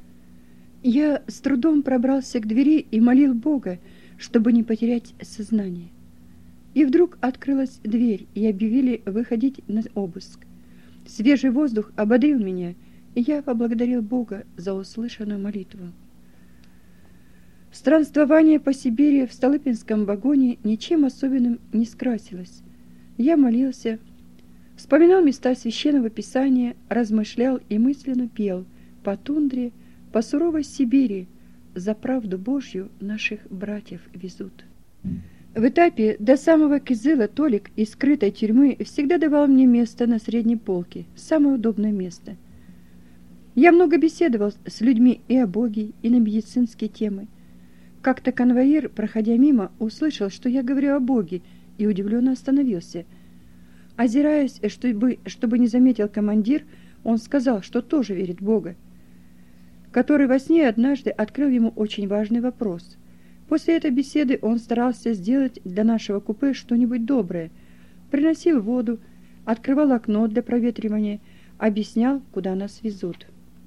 Я с трудом пробрался к двери и молил Бога, чтобы не потерять сознание. И вдруг открылась дверь, и объявили выходить на обыск. Свежий воздух ободрил меня, и я поблагодарил Бога за услышанную молитву. Странствование по Сибири в Столыпинском вагоне ничем особенным не скрасилось. Я молился, вспоминал места священного писания, размышлял и мысленно пел по тундре, по суровой Сибири, за правду Божью наших братьев везут. В этапе до самого Кызыла Толик из скрытой тюрьмы всегда давал мне место на средней полке, самое удобное место. Я много беседовал с людьми и о Боге, и на медицинские темы. Как-то конвоир, проходя мимо, услышал, что я говорю о Боге, и удивленно остановился. Озираясь, чтобы, чтобы не заметил командир, он сказал, что тоже верит в Бога, который во сне однажды открыл ему очень важный вопрос. После этой беседы он старался сделать для нашего купе что-нибудь доброе, приносил воду, открывал окно для проветривания, объяснял, куда нас везут.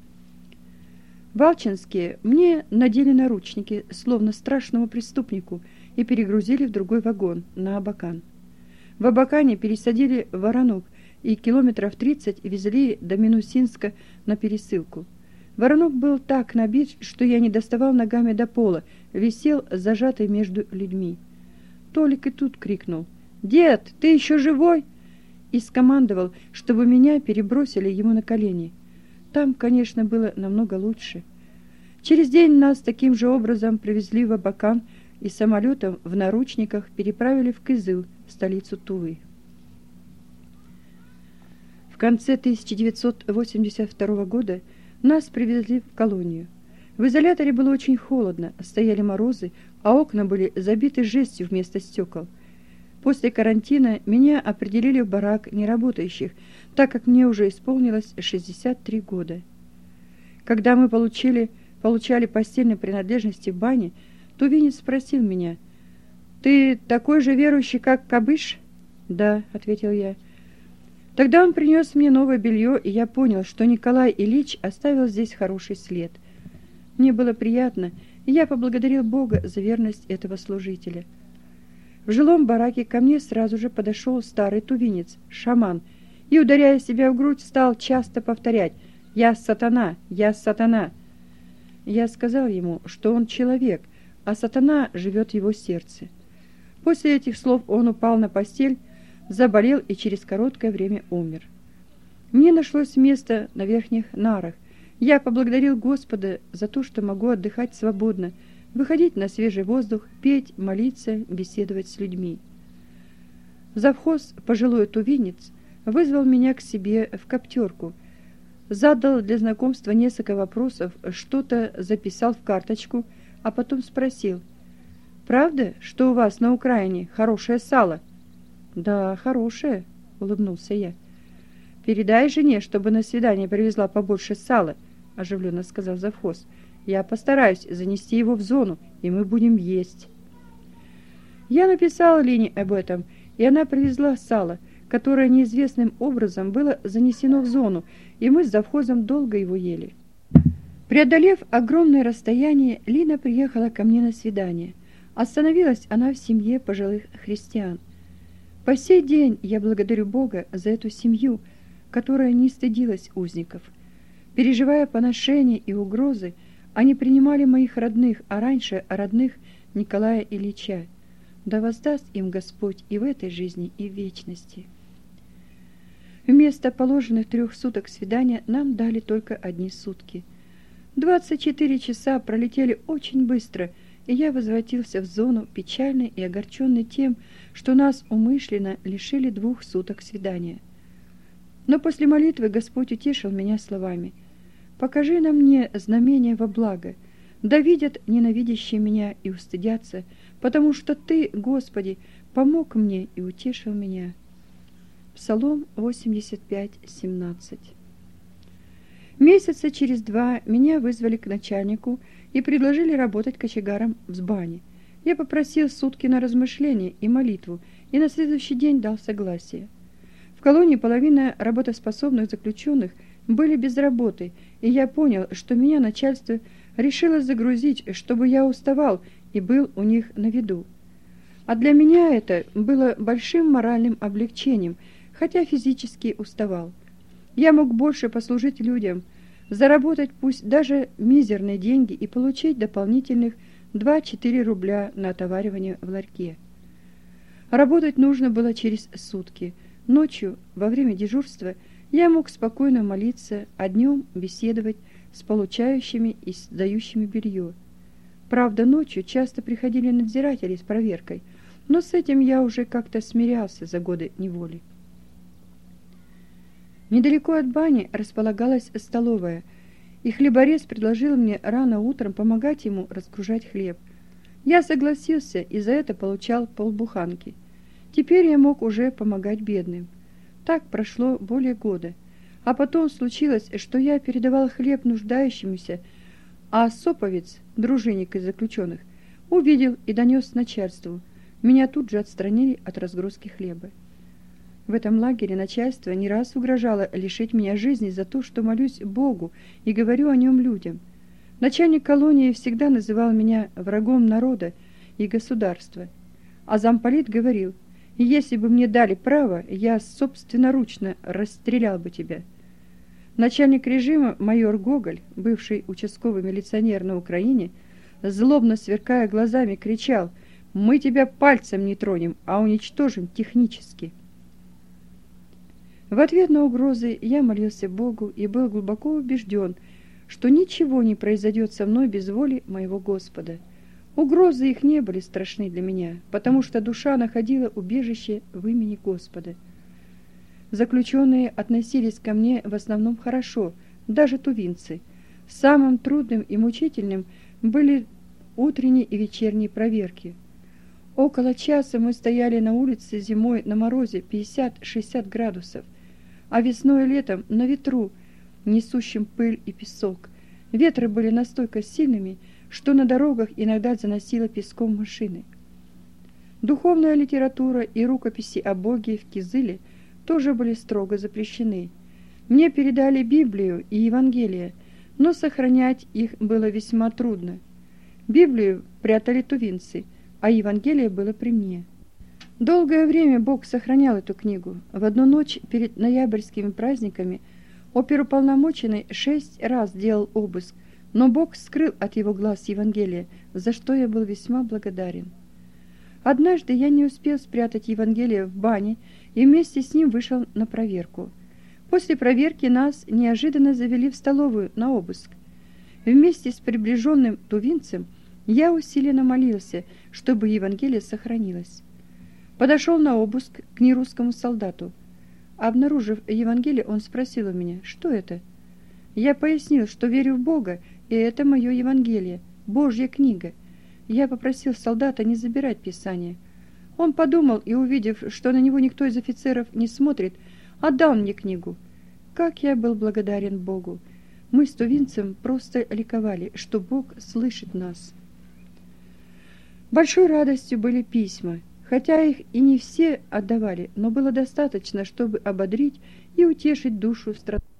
Балчинские мне надели наручники, словно страшному преступнику, и перегрузили в другой вагон, на Абакан. В Абакане пересадили в Воронок и километров тридцать везли до Минусинска на пересылку. Воронок был так набит, что я не доставал ногами до пола, висел зажатый между людьми. Толик и тут крикнул: «Дед, ты еще живой?» и скомандовал, чтобы меня перебросили ему на колени. Там, конечно, было намного лучше. Через день нас таким же образом привезли в Абакан и самолетом в наручниках переправили в Кызыл, столицу Тувы. В конце тысяча девятьсот восемьдесят второго года нас привезли в колонию. В изоляторе было очень холодно, стояли морозы, а окна были забиты жестью вместо стекол. После карантина меня определили в барак неработающих, так как мне уже исполнилось шестьдесят три года. Когда мы получили, получали постельные принадлежности в бане, тувинец спросил меня: «Ты такой же верующий, как Кабыш?» «Да», — ответил я. Тогда он принес мне новое белье, и я понял, что Николай Ильич оставил здесь хороший след. Мне было приятно, и я поблагодарил Бога за верность этого служителя. В жилом бараке ко мне сразу же подошел старый тувинец, шаман, и, ударяя себя в грудь, стал часто повторять: «Я сатана! Я сатана!» Я сказал ему, что он человек, а сатана живет в его сердце. После этих слов он упал на постель, заболел и через короткое время умер. Мне нашлось место на верхних нарах. Я поблагодарил Господа за то, что могу отдыхать свободно, выходить на свежий воздух, петь, молиться, беседовать с людьми. Завхоз, пожилой тувинец, вызвал меня к себе в коптерку, задал для знакомства несколько вопросов, что-то записал в карточку, а потом спросил: «Правда, что у вас на Украине хорошее сало?» «Да, хорошее», — улыбнулся я. «Передай жене, чтобы на свидание привезла побольше сала», — оживленно сказал завхоз. «Я постараюсь занести его в зону, и мы будем есть». Я написал Лене об этом, и она привезла сало, которое неизвестным образом было занесено в зону, и мы с завхозом долго его ели. Преодолев огромное расстояние, Лина приехала ко мне на свидание. Остановилась она в семье пожилых христиан. По сей день я благодарю Бога за эту семью, которая не стыдилась узников. Переживая поношения и угрозы, они принимали моих родных, а раньше родных Николая Ильича. Да воздаст им Господь и в этой жизни, и в вечности. Вместо положенных трех суток свидания нам дали только одни сутки. Двадцать четыре часа пролетели очень быстро, и я возвратился в зону, печальный и огорченный тем, что нас умышленно лишили двух суток свидания. Но после молитвы Господь утешил меня словами: «Покажи на мне знамение во благо, да видят ненавидящие меня и устыдятся, потому что Ты, Господи, помог мне и утешил меня». Псалом восемьдесят пять, семнадцать. Месяца через два меня вызвали к начальнику и предложили работать кочегаром в бане. Я попросил сутки на размышление и молитву, и на следующий день дал согласие. В колонии половина работоспособных заключенных были без работы, и я понял, что меня начальство решило загрузить, чтобы я уставал и был у них на виду. А для меня это было большим моральным облегчением, хотя физически уставал. Я мог больше послужить людям, заработать пусть даже мизерные деньги и получить дополнительных два-четыре рубля на отоваривание в ларьке. Работать нужно было через сутки. Ночью, во время дежурства, я мог спокойно молиться, а днем беседовать с получающими и сдающими белье. Правда, ночью часто приходили надзиратели с проверкой, но с этим я уже как-то смирялся за годы неволи. Недалеко от бани располагалась столовая, и хлеборез предложил мне рано утром помогать ему разгружать хлеб. Я согласился и за это получал полбуханки. Теперь я мог уже помогать бедным. Так прошло более года. А потом случилось, что я передавал хлеб нуждающимся, а соповец, дружинник из заключенных, увидел и донес начальству. Меня тут же отстранили от разгрузки хлеба. В этом лагере начальство не раз угрожало лишить меня жизни за то, что молюсь Богу и говорю о нем людям. Начальник колонии всегда называл меня врагом народа и государства. А замполит говорил: «Если бы мне дали право, я собственноручно расстрелял бы тебя». Начальник режима майор Гоголь, бывший участковый милиционер на Украине, злобно сверкая глазами, кричал: «Мы тебя пальцем не тронем, а уничтожим технически». В ответ на угрозы я молился Богу и был глубоко убежден, что ничего не произойдет со мной без воли моего Господа. Угрозы их не были страшны для меня, потому что душа находила убежище в имени Господа. Заключенные относились ко мне в основном хорошо, даже тувинцы. Самым трудным и мучительным были утренние и вечерние проверки. Около часа мы стояли на улице зимой на морозе пятьдесят-шестьдесят градусов, а весной и летом на ветру, несущем пыль и песок. Ветры были настолько сильными, что на дорогах иногда заносило песком машины. Духовная литература и рукописи о Боге в Кизыле тоже были строго запрещены. Мне передали Библию и Евангелие, но сохранять их было весьма трудно. Библию прятали тувинцы, а Евангелие было при мне. Долгое время Бог сохранял эту книгу. В одну ночь перед ноябрьскими праздниками оперуполномоченный шесть раз делал обыск, но Бог скрыл от его глаз Евангелие, за что я был весьма благодарен. Однажды я не успел спрятать Евангелие в бане и вместе с ним вышел на проверку. После проверки нас неожиданно завели в столовую на обыск. Вместе с приближенным тувинцем я усиленно молился, чтобы Евангелие сохранилось. Подошел на обыск к нерусскому солдату. Обнаружив Евангелие, он спросил у меня: «Что это?» Я пояснил, что верю в Бога, и это мое Евангелие, Божья книга. Я попросил солдата не забирать Писание. Он подумал и, увидев, что на него никто из офицеров не смотрит, отдал мне книгу. Как я был благодарен Богу! Мы с тувинцем просто ликовали, что Бог слышит нас. Большой радостью были письма, хотя их и не все отдавали, но было достаточно, чтобы ободрить и утешить душу страдающих.